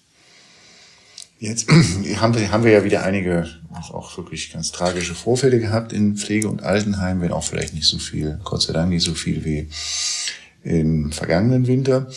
Jetzt haben wir, haben wir ja wieder einige, also auch wirklich ganz tragische Vorfälle gehabt in Pflege- und Altenheimen, wenn auch vielleicht nicht so viel, Gott sei Dank nicht so viel wie im vergangenen Winter.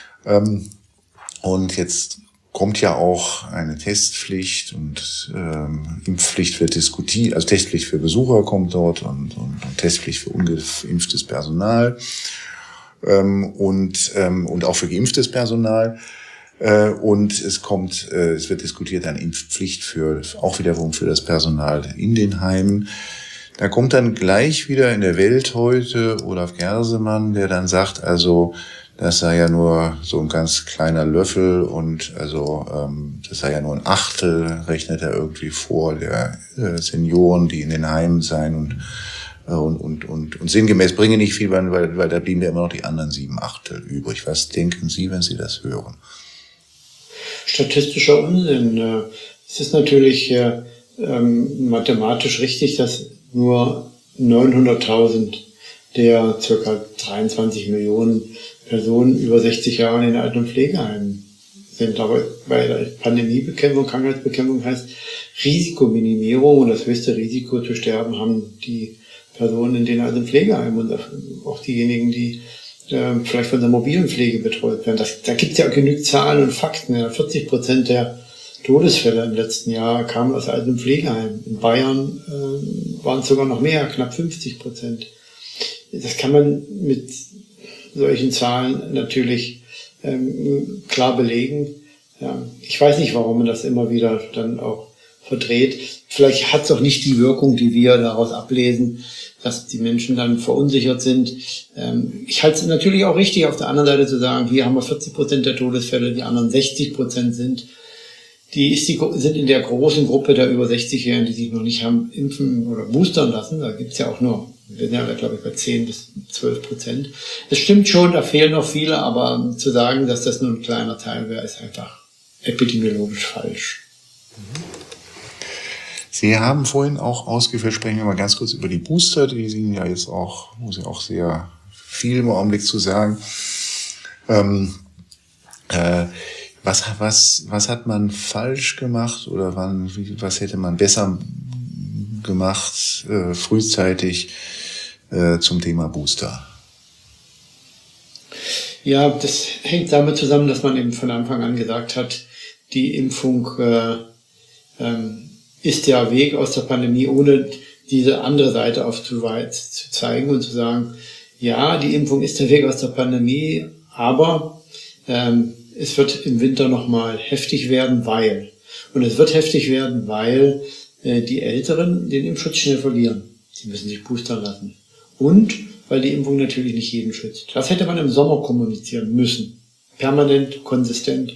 Und jetzt kommt ja auch eine Testpflicht und ähm, Impfpflicht wird diskutiert, also Testpflicht für Besucher kommt dort und, und, und Testpflicht für ungeimpftes Personal ähm, und ähm, und auch für geimpftes Personal äh, und es kommt, äh, es wird diskutiert eine Impfpflicht für auch wiederum für das Personal in den Heimen. Da kommt dann gleich wieder in der Welt heute Olaf Gersemann, der dann sagt, also das sei ja nur so ein ganz kleiner Löffel und also ähm, das sei ja nur ein Achtel, rechnet er irgendwie vor, der äh, Senioren, die in den Heimen seien und äh, und, und und und sinngemäß bringe nicht viel, weil weil da blieben ja immer noch die anderen sieben Achtel übrig. Was denken Sie, wenn Sie das hören? Statistischer Unsinn. Es ist natürlich äh, ähm, mathematisch richtig, dass nur neunhunderttausend der circa dreiundzwanzig Millionen Personen über sechzig Jahre in den Alten- und Pflegeheimen sind. Aber bei der Pandemiebekämpfung, Krankheitsbekämpfung heißt Risikominimierung, und das höchste Risiko zu sterben haben die Personen in den alten Pflegeheimen und auch diejenigen, die äh, vielleicht von der mobilen Pflege betreut werden. Das, da gibt es ja genügend Zahlen und Fakten. Ja, vierzig Prozent der Todesfälle im letzten Jahr kamen aus alten Pflegeheimen. In Bayern äh, waren es sogar noch mehr, knapp fünfzig Prozent. Das kann man mit solchen Zahlen natürlich ähm, klar belegen. Ja, ich weiß nicht, warum man das immer wieder dann auch verdreht. Vielleicht hat es auch nicht die Wirkung, die wir daraus ablesen, dass die Menschen dann verunsichert sind. Ähm, ich halte es natürlich auch richtig, auf der anderen Seite zu sagen, hier haben wir vierzig Prozent der Todesfälle, die anderen sechzig Prozent sind. Die, ist die sind in der großen Gruppe der über sechzig-Jährigen, die sich noch nicht haben impfen oder boostern lassen. Da gibt es ja auch nur, wir sind ja, glaube ich, bei zehn bis zwölf Prozent. Es stimmt schon, da fehlen noch viele, aber zu sagen, dass das nur ein kleiner Teil wäre, ist einfach epidemiologisch falsch. Sie haben vorhin auch ausgeführt, sprechen wir mal ganz kurz über die Booster, die sind ja jetzt auch, muss ich auch sehr viel im Augenblick zu sagen. Ähm, äh, was, was, was hat man falsch gemacht oder wann, wie, was hätte man besser gemacht, äh, frühzeitig äh, zum Thema Booster? Ja, das hängt damit zusammen, dass man eben von Anfang an gesagt hat, die Impfung äh, ähm, ist der Weg aus der Pandemie, ohne diese andere Seite aufzuzeigen und zu sagen, ja, die Impfung ist der Weg aus der Pandemie, aber ähm, es wird im Winter nochmal heftig werden, weil. Und es wird heftig werden, weil äh, die Älteren den Impfschutz schnell verlieren. Sie müssen sich boostern lassen. Und weil die Impfung natürlich nicht jeden schützt. Das hätte man im Sommer kommunizieren müssen. Permanent, konsistent.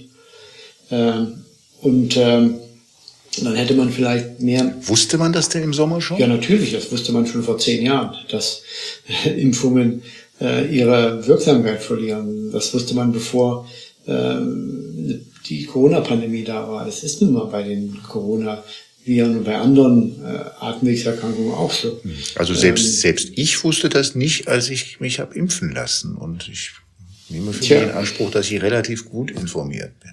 Ähm, und ähm, dann hätte man vielleicht mehr... Wusste man das denn im Sommer schon? Ja, natürlich. Das wusste man schon vor zehn Jahren, dass äh, Impfungen äh, ihre Wirksamkeit verlieren. Das wusste man, bevor äh, die Corona-Pandemie da war. Es ist nun mal bei den Corona-Viren und bei anderen äh, Atemwegserkrankungen auch so. Also selbst, ähm, selbst ich wusste das nicht, als ich mich habe impfen lassen. Und ich nehme für mich in Anspruch, dass ich relativ gut informiert bin.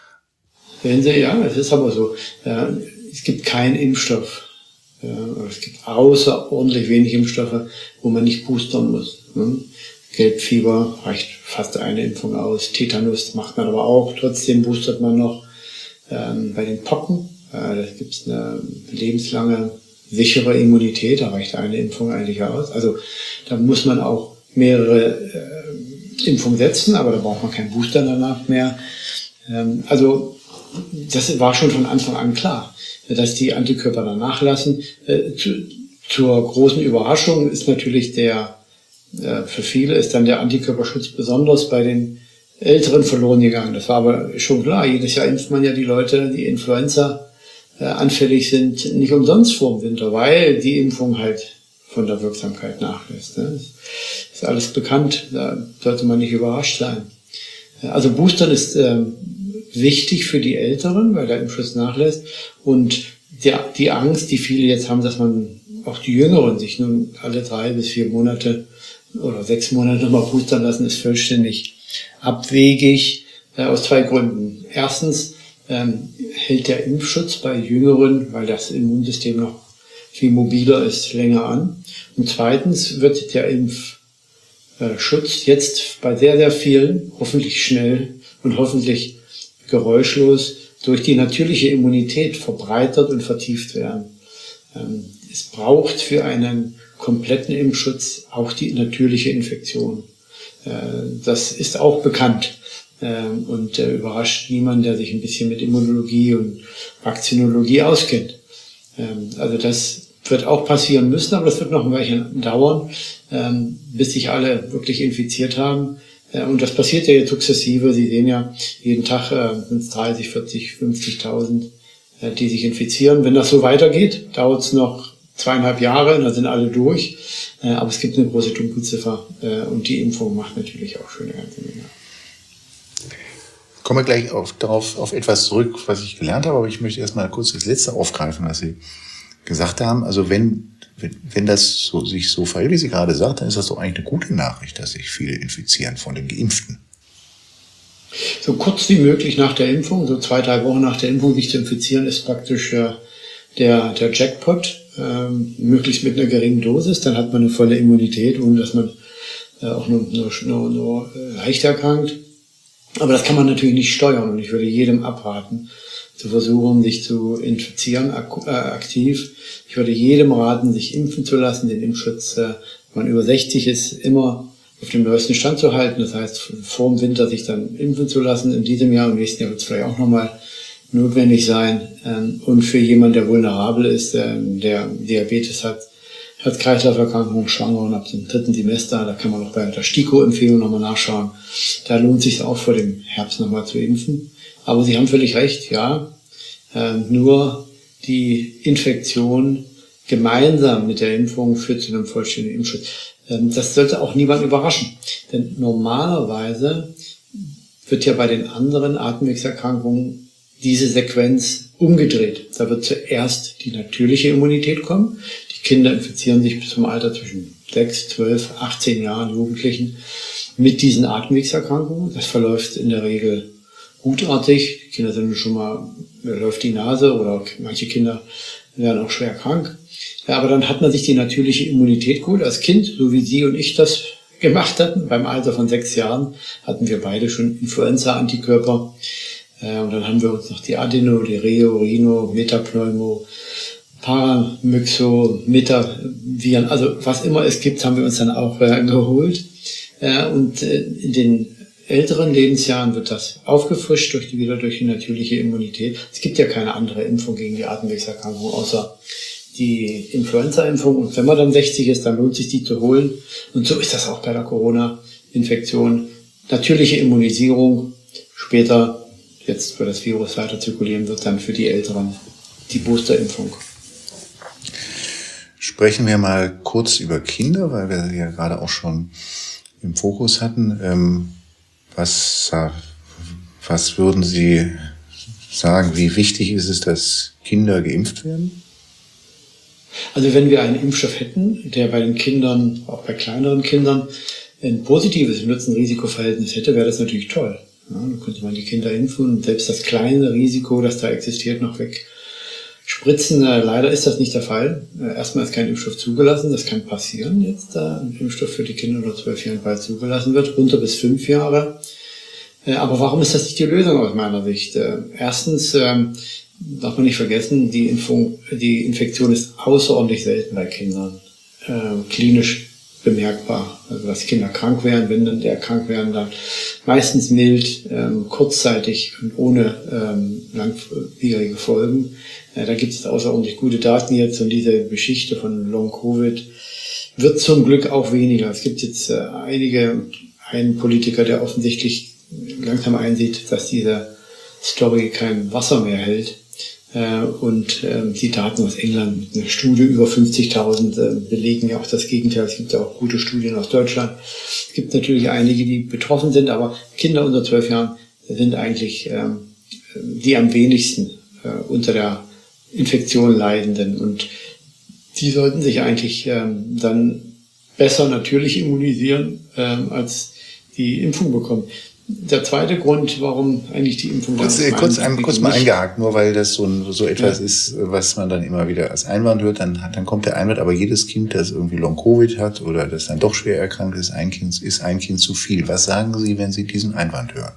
Sehen Sie, ja, es ist aber so. Ja, es gibt keinen Impfstoff. Ja, es gibt außerordentlich wenig Impfstoffe, wo man nicht boostern muss. Ne? Gelbfieber reicht fast eine Impfung aus. Tetanus macht man aber auch. Trotzdem boostert man noch. Ähm, bei den Pocken, äh, da gibt es eine lebenslange, sichere Immunität. Da reicht eine Impfung eigentlich aus. Also da muss man auch mehrere äh, Impfungen setzen, aber da braucht man keinen Booster danach mehr. Ähm, also das war schon von Anfang an klar, dass die Antikörper dann nachlassen. Äh, zu, zur großen Überraschung ist natürlich der, äh, für viele ist dann der Antikörperschutz besonders bei den Älteren verloren gegangen. Das war aber schon klar. Jedes Jahr impft man ja die Leute, die Influenza äh, anfällig sind, nicht umsonst vor dem Winter, weil die Impfung halt von der Wirksamkeit nachlässt. Ne? Das ist alles bekannt, da sollte man nicht überrascht sein. Also Boostern ist äh, wichtig für die Älteren, weil der Impfschutz nachlässt. Und die, die Angst, die viele jetzt haben, dass man auch die Jüngeren sich nun alle drei bis vier Monate oder sechs Monate nochmal boostern lassen, ist vollständig abwegig, äh, aus zwei Gründen. Erstens ähm, hält der Impfschutz bei Jüngeren, weil das Immunsystem noch viel mobiler ist, länger an. Und zweitens wird der Impfschutz jetzt bei sehr, sehr vielen hoffentlich schnell und hoffentlich geräuschlos durch die natürliche Immunität verbreitert und vertieft werden. Ähm, es braucht für einen kompletten Impfschutz auch die natürliche Infektion. Äh, das ist auch bekannt äh, und äh, überrascht niemanden, der sich ein bisschen mit Immunologie und Vakzinologie auskennt. Ähm, also das wird auch passieren müssen, aber das wird noch ein Weilchen dauern, ähm, bis sich alle wirklich infiziert haben. Und das passiert ja jetzt sukzessive. Sie sehen ja, jeden Tag äh, sind es dreißig, vierzig, fünfzigtausend, äh, die sich infizieren. Wenn das so weitergeht, dauert es noch zweieinhalb Jahre, dann sind alle durch. Äh, aber es gibt eine große Dunkelziffer äh, und die Impfung macht natürlich auch schon eine ganze Menge. Kommen wir gleich auf, darauf, auf etwas zurück, was ich gelernt habe, aber ich möchte erst mal kurz das Letzte aufgreifen, was Sie gesagt haben. Also wenn Wenn, wenn das so, sich so verhält, wie Sie gerade sagt, dann ist das doch eigentlich eine gute Nachricht, dass sich viele infizieren von den Geimpften. So kurz wie möglich nach der Impfung, so zwei, drei Wochen nach der Impfung sich zu infizieren, ist praktisch äh, der, der Jackpot, ähm, möglichst mit einer geringen Dosis, dann hat man eine volle Immunität, ohne dass man äh, auch nur, nur, nur, nur äh, leicht erkrankt. Aber das kann man natürlich nicht steuern und ich würde jedem abraten, zu versuchen, sich zu infizieren ak- äh, aktiv. Ich würde jedem raten, sich impfen zu lassen, den Impfschutz, äh, wenn man über sechzig ist, immer auf dem neuesten Stand zu halten. Das heißt, vor dem Winter sich dann impfen zu lassen. In diesem Jahr, im nächsten Jahr wird es vielleicht auch nochmal notwendig sein. Und für jemanden, der vulnerabel ist, der Diabetes hat, Herz-Kreislauf-Erkrankungen, Schwangeren ab dem dritten Semester, da kann man auch bei der STIKO-Empfehlung nochmal nachschauen. Da lohnt es sich auch vor dem Herbst nochmal zu impfen. Aber Sie haben völlig recht, ja. Nur die Infektion gemeinsam mit der Impfung führt zu einem vollständigen Impfschutz. Das sollte auch niemand überraschen, denn normalerweise wird ja bei den anderen Atemwegserkrankungen diese Sequenz umgedreht. Da wird zuerst die natürliche Immunität kommen. Die Kinder infizieren sich bis zum Alter zwischen sechs, zwölf, achtzehn Jahren, Jugendlichen, mit diesen Atemwegserkrankungen. Das verläuft in der Regel gutartig. Die Kinder sind schon mal, da läuft die Nase oder manche Kinder werden auch schwer krank. Ja, aber dann hat man sich die natürliche Immunität geholt als Kind, so wie Sie und ich das gemacht hatten. Beim Alter von sechs Jahren hatten wir beide schon Influenza-Antikörper. Äh, und dann haben wir uns noch die Adeno, die Reo, Rhino, Metapneumo, Paramyxo, Metaviren, also was immer es gibt, haben wir uns dann auch äh, geholt. Äh, und äh, in den älteren Lebensjahren wird das aufgefrischt durch die, wieder durch die natürliche Immunität. Es gibt ja keine andere Impfung gegen die Atemwegserkrankung, außer die Influenza-Impfung. Und wenn man dann sechzig ist, dann lohnt sich die zu holen. Und so ist das auch bei der Corona-Infektion. Natürliche Immunisierung. Später, jetzt wo das Virus weiter zirkulieren wird, dann für die Älteren die Boosterimpfung. Sprechen wir mal kurz über Kinder, weil wir sie ja gerade auch schon im Fokus hatten. Ähm, was, was würden Sie sagen, wie wichtig ist es, dass Kinder geimpft werden? Also wenn wir einen Impfstoff hätten, der bei den Kindern, auch bei kleineren Kindern, ein positives Nutzen-Risiko-Verhältnis hätte, wäre das natürlich toll. Ja, dann könnte man die Kinder impfen und selbst das kleine Risiko, das da existiert, noch wegspritzen. Leider ist das nicht der Fall. Erstmal ist kein Impfstoff zugelassen. Das kann passieren jetzt, da ein Impfstoff für die Kinder unter zwölf Jahren bald zugelassen wird, runter bis fünf Jahre. Aber warum ist das nicht die Lösung aus meiner Sicht? Erstens darf man nicht vergessen, die Impfung, die Infektion ist außerordentlich selten bei Kindern, äh, klinisch bemerkbar. Also dass Kinder krank werden, wenn dann der krank werden, dann meistens mild, ähm, kurzzeitig und ohne ähm, langwierige Folgen. Äh, da gibt es außerordentlich gute Daten jetzt und diese Geschichte von Long-Covid wird zum Glück auch weniger. Es gibt jetzt äh, einige, einen Politiker, der offensichtlich langsam einsieht, dass diese Story kein Wasser mehr hält. Und die Daten aus England, eine Studie über fünfzigtausend, belegen ja auch das Gegenteil. Es gibt ja auch gute Studien aus Deutschland. Es gibt natürlich einige, die betroffen sind, aber Kinder unter zwölf Jahren sind eigentlich die am wenigsten unter der Infektion Leidenden. Und die sollten sich eigentlich dann besser natürlich immunisieren, als die Impfung bekommen. Der zweite Grund, warum eigentlich die Impfung... Kurz, äh, kurz, ein, kurz mal eingehakt, nur weil das so, ein, so etwas ja. ist, was man dann immer wieder als Einwand hört, dann, dann kommt der Einwand, aber jedes Kind, das irgendwie Long-Covid hat oder das dann doch schwer erkrankt ist, ein Kind, ist ein Kind zu viel. Was sagen Sie, wenn Sie diesen Einwand hören?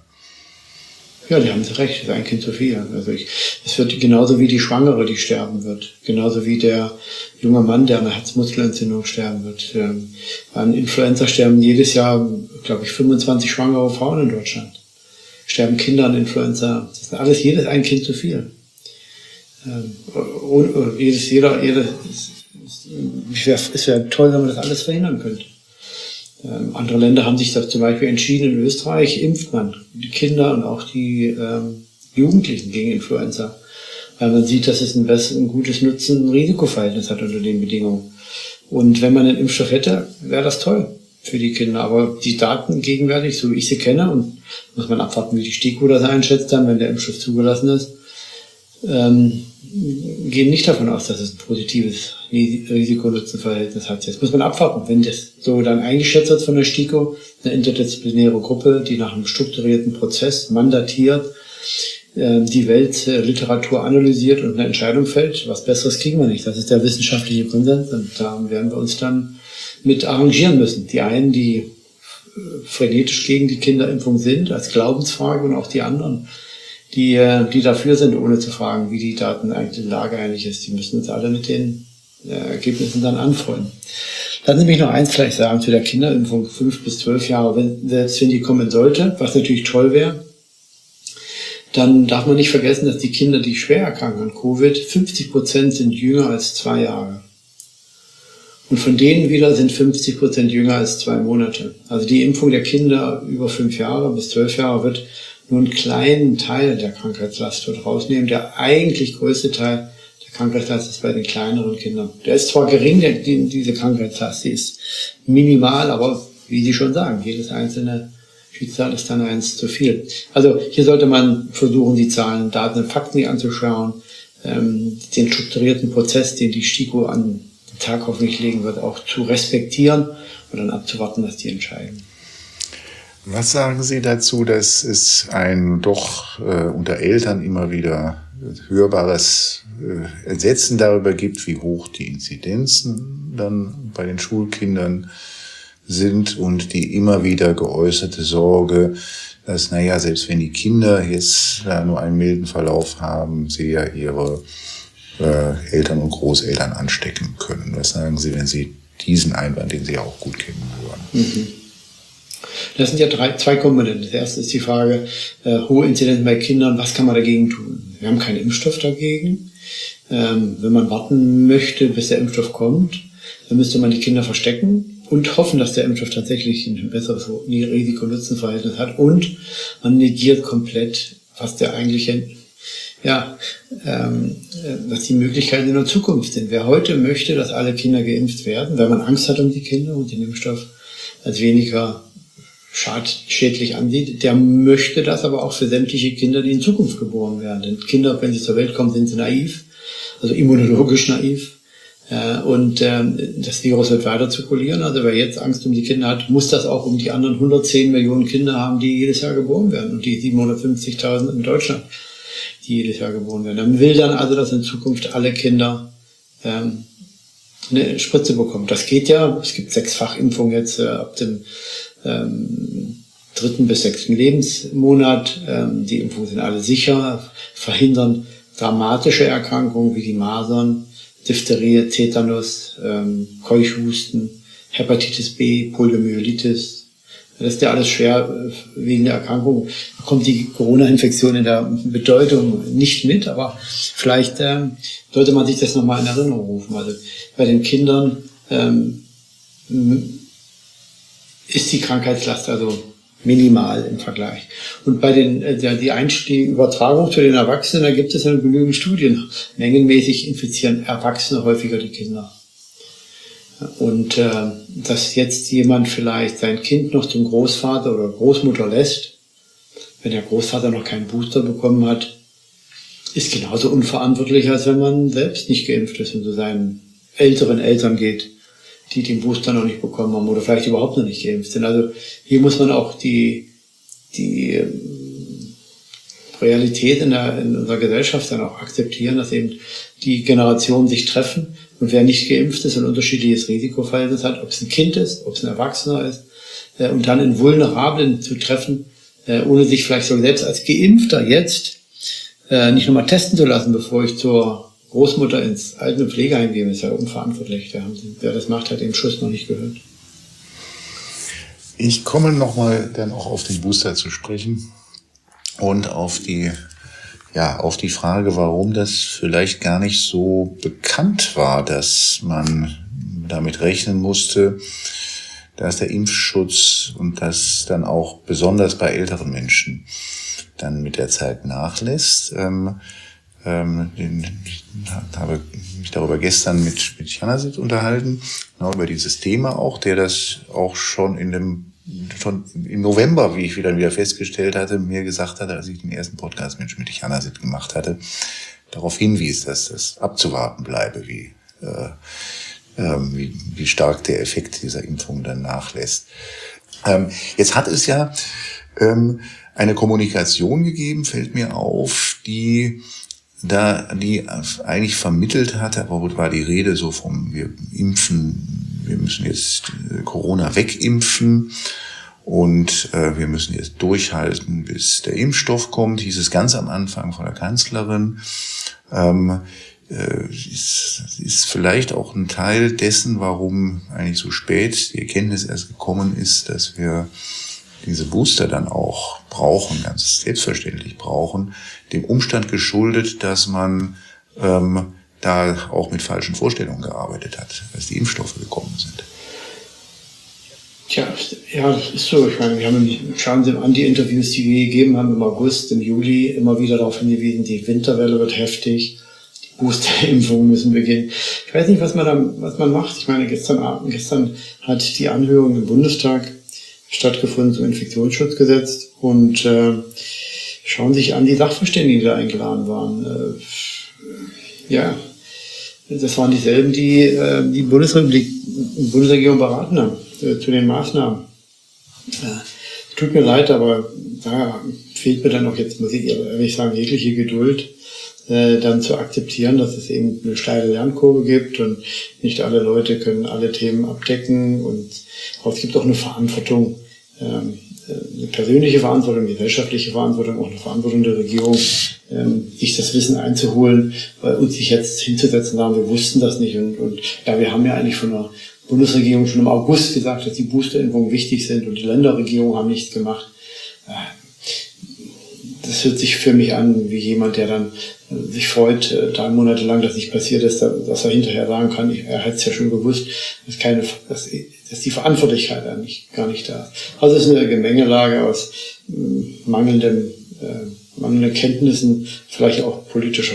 Ja, die haben Sie recht, das ist ein Kind zu viel. Also ich, es wird genauso wie die Schwangere, die sterben wird. Genauso wie der junge Mann, der an einer Herzmuskelentzündung sterben wird. Ähm, an Influenza sterben jedes Jahr, glaube ich, fünfundzwanzig schwangere Frauen in Deutschland. Sterben Kinder an Influenza. Das ist alles, jedes ein Kind zu viel. Ähm, und, jedes, jeder, jeder, es wäre wär toll, wenn man das alles verhindern könnte. Ähm, andere Länder haben sich da zum Beispiel entschieden, in Österreich impft man die Kinder und auch die ähm, Jugendlichen gegen Influenza, weil man sieht, dass es ein, besseres, ein gutes Nutzen-Risikoverhältnis hat unter den Bedingungen. Und wenn man einen Impfstoff hätte, wäre das toll für die Kinder. Aber die Daten gegenwärtig, so wie ich sie kenne, und muss man abwarten, wie die STIKO das einschätzt dann, wenn der Impfstoff zugelassen ist, ähm, gehen nicht davon aus, dass es ein positives Risiko-Nutzen-Verhältnis hat. Jetzt muss man abwarten, wenn das so dann eingeschätzt wird von der STIKO, eine interdisziplinäre Gruppe, die nach einem strukturierten Prozess mandatiert, die Weltliteratur analysiert und eine Entscheidung fällt. Was Besseres kriegen wir nicht. Das ist der wissenschaftliche Konsens und da werden wir uns dann mit arrangieren müssen. Die einen, die frenetisch gegen die Kinderimpfung sind, als Glaubensfrage, und auch die anderen, die, die dafür sind, ohne zu fragen, wie die Daten eigentlich die Lage eigentlich ist. Die müssen uns alle mit den Ergebnissen dann anfreunden. Lassen Sie mich noch eins vielleicht sagen zu der Kinderimpfung, fünf bis zwölf Jahre, wenn, selbst wenn die kommen sollte, was natürlich toll wäre, dann darf man nicht vergessen, dass die Kinder, die schwer erkranken an Covid, fünfzig Prozent sind jünger als zwei Jahre. Und von denen wieder sind fünfzig Prozent jünger als zwei Monate. Also die Impfung der Kinder über fünf Jahre bis zwölf Jahre wird nur einen kleinen Teil der Krankheitslast dort rausnehmen. Der eigentlich größte Teil der Krankheitslast ist bei den kleineren Kindern. Der ist zwar gering, der, die, diese Krankheitslast, die ist minimal, aber wie Sie schon sagen, jedes einzelne Schicksal ist dann eins zu viel. Also hier sollte man versuchen, die Zahlen, Daten und Fakten anzuschauen, ähm, den strukturierten Prozess, den die STIKO an den Tag hoffentlich legen wird, auch zu respektieren und dann abzuwarten, was die entscheiden. Was sagen Sie dazu, dass es ein doch äh, unter Eltern immer wieder hörbares äh, Entsetzen darüber gibt, wie hoch die Inzidenzen dann bei den Schulkindern sind und die immer wieder geäußerte Sorge, dass, naja, selbst wenn die Kinder jetzt ja, nur einen milden Verlauf haben, sie ja ihre äh, Eltern und Großeltern anstecken können. Was sagen Sie, wenn Sie diesen Einwand, den Sie auch gut kennen, hören? Mhm. Das sind ja drei, zwei Komponenten. Das erste ist die Frage, äh, hohe Inzidenzen bei Kindern, was kann man dagegen tun? Wir haben keinen Impfstoff dagegen. Ähm, wenn man warten möchte, bis der Impfstoff kommt, dann müsste man die Kinder verstecken und hoffen, dass der Impfstoff tatsächlich ein besseres Risiko-Nutzen-Verhältnis hat, und man negiert komplett, was der eigentliche, ja, ähm, was die Möglichkeiten in der Zukunft sind. Wer heute möchte, dass alle Kinder geimpft werden, weil man Angst hat um die Kinder und den Impfstoff als weniger schädlich ansieht, der möchte das aber auch für sämtliche Kinder, die in Zukunft geboren werden. Denn Kinder, wenn sie zur Welt kommen, sind sie naiv, also immunologisch naiv. Und das Virus wird weiter zirkulieren. Also wer jetzt Angst um die Kinder hat, muss das auch um die anderen hundertzehn Millionen Kinder haben, die jedes Jahr geboren werden. Und die siebenhundertfünfzigtausend in Deutschland, die jedes Jahr geboren werden. Man will dann also, dass in Zukunft alle Kinder ähm, eine Spritze bekommen. Das geht ja. Es gibt Sechsfachimpfung jetzt äh, ab dem ähm, dritten bis sechsten Lebensmonat. Ähm, die Impfungen sind alle sicher, verhindern dramatische Erkrankungen wie die Masern, Diphtherie, Tetanus, ähm, Keuchhusten, Hepatitis B, Poliomyelitis. Das ist ja alles schwerwiegende Erkrankungen. Da kommt die Corona-Infektion in der Bedeutung nicht mit, aber vielleicht ähm, sollte man sich das nochmal in Erinnerung rufen. Also bei den Kindern ähm, ist die Krankheitslast also minimal im Vergleich. Und bei den der, die, die Übertragung zu den Erwachsenen, da gibt es ja genügend Studien. Mengenmäßig infizieren Erwachsene häufiger die Kinder. Und äh, dass jetzt jemand vielleicht sein Kind noch zum Großvater oder Großmutter lässt, wenn der Großvater noch keinen Booster bekommen hat, ist genauso unverantwortlich, als wenn man selbst nicht geimpft ist und zu seinen älteren Eltern geht, die den Booster noch nicht bekommen haben oder vielleicht überhaupt noch nicht geimpft sind. Also hier muss man auch die, die Realität in, der, in unserer Gesellschaft dann auch akzeptieren, dass eben die Generationen sich treffen und wer nicht geimpft ist, ein unterschiedliches Risikoverhältnis hat, ob es ein Kind ist, ob es ein Erwachsener ist, äh, und dann in Vulnerablen zu treffen, äh, ohne sich vielleicht so selbst als Geimpfter jetzt äh, nicht nochmal testen zu lassen, bevor ich zur Großmutter ins Alten- und Pflegeheim gehen, ist ja unverantwortlich. Da haben Sie, wer das macht, hat den Schuss noch nicht gehört. Ich komme nochmal dann auch auf den Booster zu sprechen und auf die, ja, auf die Frage, warum das vielleicht gar nicht so bekannt war, dass man damit rechnen musste, dass der Impfschutz und das dann auch besonders bei älteren Menschen dann mit der Zeit nachlässt. Ähm, ähm, den, ich habe mich darüber gestern mit, mit Janasit unterhalten, genau über dieses Thema auch, der das auch schon in dem, schon im November, wie ich wieder wieder festgestellt hatte, mir gesagt hatte, als ich den ersten Podcast mit, mit Janasit gemacht hatte, darauf hinwies, dass das abzuwarten bleibe, wie, äh, äh, wie, wie stark der Effekt dieser Impfung dann nachlässt. Ähm, jetzt hat es ja ähm, eine Kommunikation gegeben, fällt mir auf, die da die eigentlich vermittelt hatte, aber war die Rede so vom, wir impfen, wir müssen jetzt Corona wegimpfen und äh, wir müssen jetzt durchhalten, bis der Impfstoff kommt, hieß es ganz am Anfang von der Kanzlerin. Ähm, äh, ist, ist vielleicht auch ein Teil dessen, warum eigentlich so spät die Erkenntnis erst gekommen ist, dass wir diese Booster dann auch brauchen, ganz selbstverständlich brauchen, dem Umstand geschuldet, dass man ähm, da auch mit falschen Vorstellungen gearbeitet hat, als die Impfstoffe gekommen sind. Tja, ja, das ist so. Ich meine, wir haben, schauen Sie an die Interviews, die wir gegeben haben im August, im Juli, immer wieder darauf hingewiesen, die Winterwelle wird heftig, die Boosterimpfungen müssen beginnen. Ich weiß nicht, was man da, was man macht. Ich meine, gestern Abend, gestern hat die Anhörung im Bundestag stattgefunden zum Infektionsschutzgesetz und äh, schauen sich an die Sachverständigen, die da eingeladen waren. Äh, ja, das waren dieselben, die äh, die Bundesrepublik, Bundesregierung beraten haben äh, zu den Maßnahmen. Äh, tut mir leid, aber da fehlt mir dann auch jetzt, muss ich ehrlich sagen, jegliche Geduld, äh, dann zu akzeptieren, dass es eben eine steile Lernkurve gibt und nicht alle Leute können alle Themen abdecken und aber es gibt auch eine Verantwortung, ähm, eine persönliche Verantwortung, eine gesellschaftliche Verantwortung, auch eine Verantwortung der Regierung, ähm, sich das Wissen einzuholen, weil uns sich jetzt hinzusetzen haben, wir wussten das nicht und, und ja, wir haben ja eigentlich von der Bundesregierung schon im August gesagt, dass die Boosterimpfungen wichtig sind und die Länderregierungen haben nichts gemacht. Das hört sich für mich an wie jemand, der dann sich freut, drei Monate lang, dass nicht passiert ist, dass er hinterher sagen kann, er hat es ja schon gewusst, dass, keine, dass, dass die Verantwortlichkeit eigentlich gar nicht da ist. Also es ist eine Gemengelage aus mangelndem, äh, mangelnden Kenntnissen, vielleicht auch politischer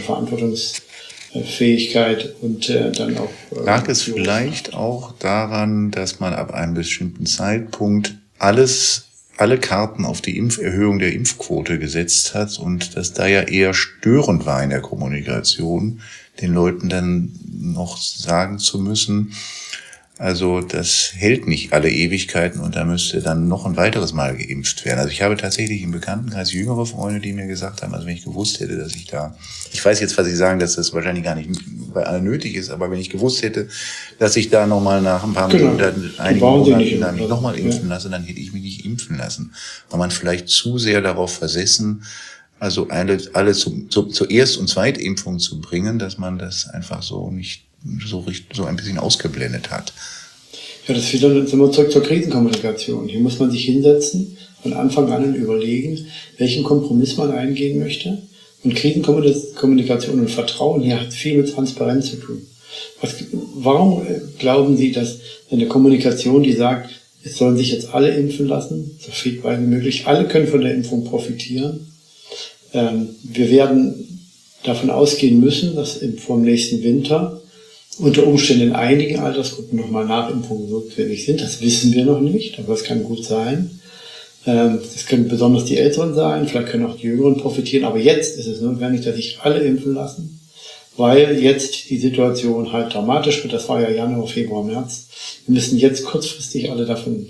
Verantwortungsfähigkeit und äh, dann auch... Äh, Lag es vielleicht auch daran, dass man ab einem bestimmten Zeitpunkt alles alle Karten auf die Impferhöhung der Impfquote gesetzt hat und das da ja eher störend war in der Kommunikation, den Leuten dann noch sagen zu müssen, also das hält nicht alle Ewigkeiten und da müsste dann noch ein weiteres Mal geimpft werden. Also ich habe tatsächlich im Bekanntenkreis jüngere Freunde, die mir gesagt haben, also wenn ich gewusst hätte, dass ich da, ich weiß jetzt, was Sie sagen, dass das wahrscheinlich gar nicht bei allen nötig ist, aber wenn ich gewusst hätte, dass ich da nochmal nach ein paar genau. Monaten, einigen Monaten dann nicht nochmal impfen lasse, dann hätte ich mich nicht impfen lassen. Weil man vielleicht zu sehr darauf versessen, also alle, alle zu, zu, zur Erst- und Zweitimpfung zu bringen, dass man das einfach so nicht so richtig, so ein bisschen ausgeblendet hat. Ja, das wieder, sind wir zurück zur Krisenkommunikation. Hier muss man sich hinsetzen, von Anfang an und überlegen, welchen Kompromiss man eingehen möchte. Und Krisenkommunikation und Vertrauen hier hat viel mit Transparenz zu tun. Was, warum glauben Sie, dass eine Kommunikation, die sagt, es sollen sich jetzt alle impfen lassen, so viel weit wie möglich, alle können von der Impfung profitieren. Ähm, wir werden davon ausgehen müssen, dass vor dem nächsten Winter unter Umständen in einigen Altersgruppen nochmal Nachimpfungen notwendig sind. Das wissen wir noch nicht, aber das kann gut sein. Das können besonders die Älteren sein, vielleicht können auch die Jüngeren profitieren. Aber jetzt ist es notwendig, dass sich alle impfen lassen, weil jetzt die Situation halt dramatisch wird. Das war ja Januar, Februar, März. Wir müssen jetzt kurzfristig alle davon,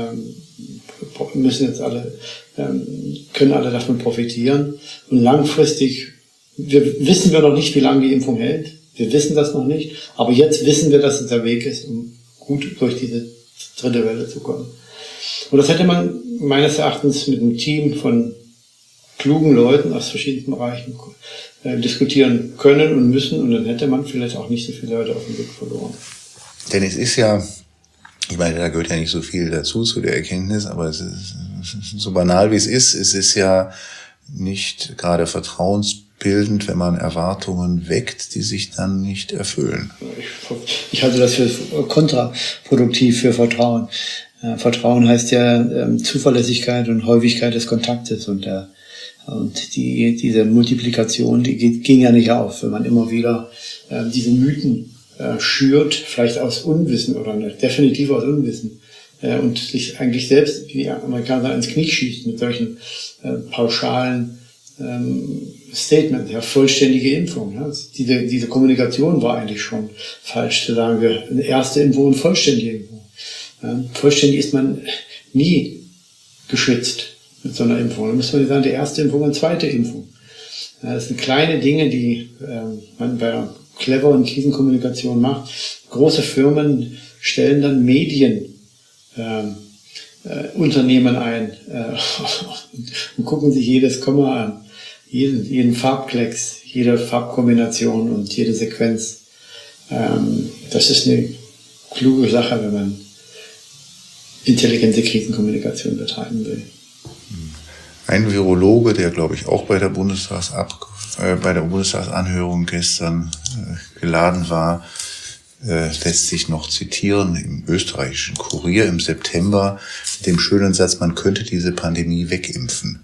müssen jetzt alle, können alle davon profitieren. Und langfristig, wir wissen wir noch nicht, wie lange die Impfung hält. Wir wissen das noch nicht, aber jetzt wissen wir, dass es der Weg ist, um gut durch diese dritte Welle zu kommen. Und das hätte man meines Erachtens mit einem Team von klugen Leuten aus verschiedenen Bereichen äh, diskutieren können und müssen und dann hätte man vielleicht auch nicht so viele Leute auf dem Weg verloren. Denn es ist ja, ich meine, da gehört ja nicht so viel dazu zu der Erkenntnis, aber es ist so banal wie es ist, es ist ja nicht gerade vertrauensbildend, wenn man Erwartungen weckt, die sich dann nicht erfüllen. Ich, ich halte das für kontraproduktiv für Vertrauen. Äh, Vertrauen heißt ja ähm, Zuverlässigkeit und Häufigkeit des Kontaktes und, äh, und die, diese Multiplikation, die geht, ging ja nicht auf, wenn man immer wieder äh, diese Mythen äh, schürt, vielleicht aus Unwissen oder ne, definitiv aus Unwissen äh, und sich eigentlich selbst, wie die Amerikaner, ins Knie schießt mit solchen äh, pauschalen ähm, Statement, ja, vollständige Impfung. Ja. Diese, diese Kommunikation war eigentlich schon falsch, zu sagen, wir eine erste Impfung und vollständige Impfung. Ja. Vollständig ist man nie geschützt mit so einer Impfung. Da müsste man sagen, die erste Impfung und zweite Impfung. Ja, das sind kleine Dinge, die ähm, man bei einer cleveren Krisenkommunikation macht. Große Firmen stellen dann Medien ähm, äh, Unternehmen ein äh, und gucken sich jedes Komma an, jeden, jeden Farbklecks, jede Farbkombination und jede Sequenz. Ähm, das ist eine kluge Sache, wenn man intelligente Krisenkommunikation betreiben will. Ein Virologe, der glaube ich auch bei der Bundestagsab äh, bei der Bundestagsanhörung gestern äh, geladen war, äh, lässt sich noch zitieren im österreichischen Kurier im September mit dem schönen Satz: Man könnte diese Pandemie wegimpfen.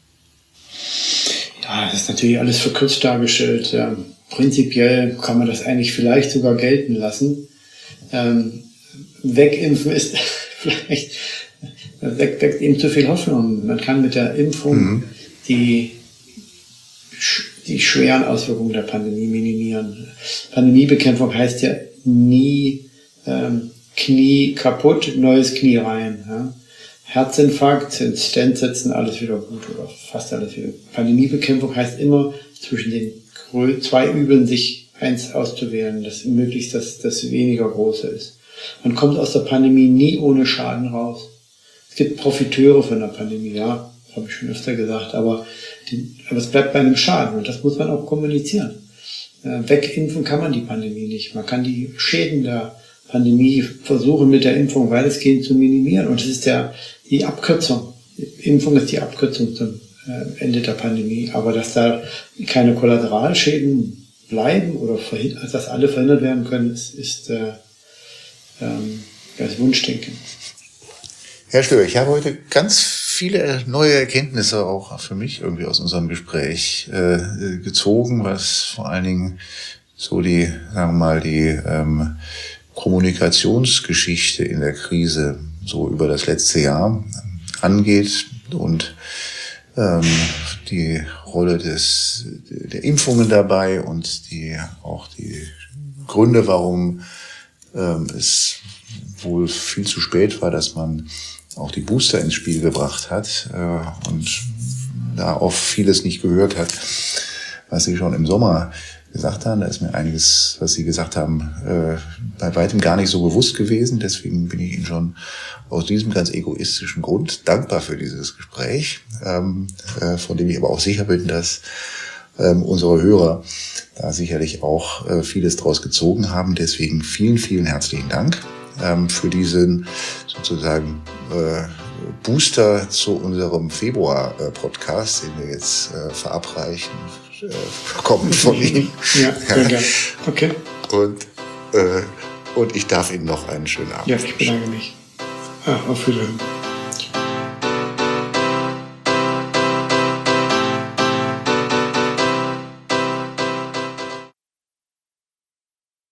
Ja, das ist natürlich alles verkürzt dargestellt. Ja, prinzipiell kann man das eigentlich vielleicht sogar gelten lassen. Ähm, wegimpfen ist vielleicht weckt, weckt eben zu viel Hoffnung. Man kann mit der Impfung mhm. die, die schweren Auswirkungen der Pandemie minimieren. Pandemiebekämpfung heißt ja nie ähm, Knie kaputt, neues Knie rein. Ja? Herzinfarkt, Stent setzen, alles wieder gut oder fast alles wieder. Pandemiebekämpfung heißt immer, zwischen den zwei Übeln sich eins auszuwählen, das möglichst das, das weniger große ist. Man kommt aus der Pandemie nie ohne Schaden raus. Es gibt Profiteure von der Pandemie, ja, das habe ich schon öfter gesagt, aber, die, aber es bleibt bei einem Schaden und das muss man auch kommunizieren. Äh, wegimpfen kann man die Pandemie nicht. Man kann die Schäden der Pandemie versuchen mit der Impfung weitestgehend zu minimieren und es ist der, die Abkürzung. Die Impfung ist die Abkürzung zum äh, Ende der Pandemie, aber dass da keine Kollateralschäden bleiben oder verhindert, dass alle verhindert werden können, ist, ist äh, ähm, das Wunschdenken. Herr Stöber, ich habe heute ganz viele neue Erkenntnisse auch für mich irgendwie aus unserem Gespräch äh, gezogen, was vor allen Dingen so die, sagen wir mal, die ähm, Kommunikationsgeschichte in der Krise so über das letzte Jahr angeht und ähm, die Rolle des der Impfungen dabei und die auch die Gründe, warum ähm, es wohl viel zu spät war, dass man auch die Booster ins Spiel gebracht hat äh, und da auf vieles nicht gehört hat, was Sie schon im Sommer gesagt haben. Da ist mir einiges, was Sie gesagt haben, äh, bei weitem gar nicht so bewusst gewesen. Deswegen bin ich Ihnen schon aus diesem ganz egoistischen Grund dankbar für dieses Gespräch, ähm, äh, von dem ich aber auch sicher bin, dass ähm, unsere Hörer da sicherlich auch äh, vieles draus gezogen haben. Deswegen vielen, vielen herzlichen Dank ähm, für diesen sozusagen äh, Booster zu unserem Februar-Podcast, den wir jetzt äh, verabreichen, äh, kommen von Ihnen. Ja, sehr gerne. Okay. Und, äh, und ich darf Ihnen noch einen schönen Abend wünschen. Ja, ich bedanke mich. Ah, auf Wiedersehen.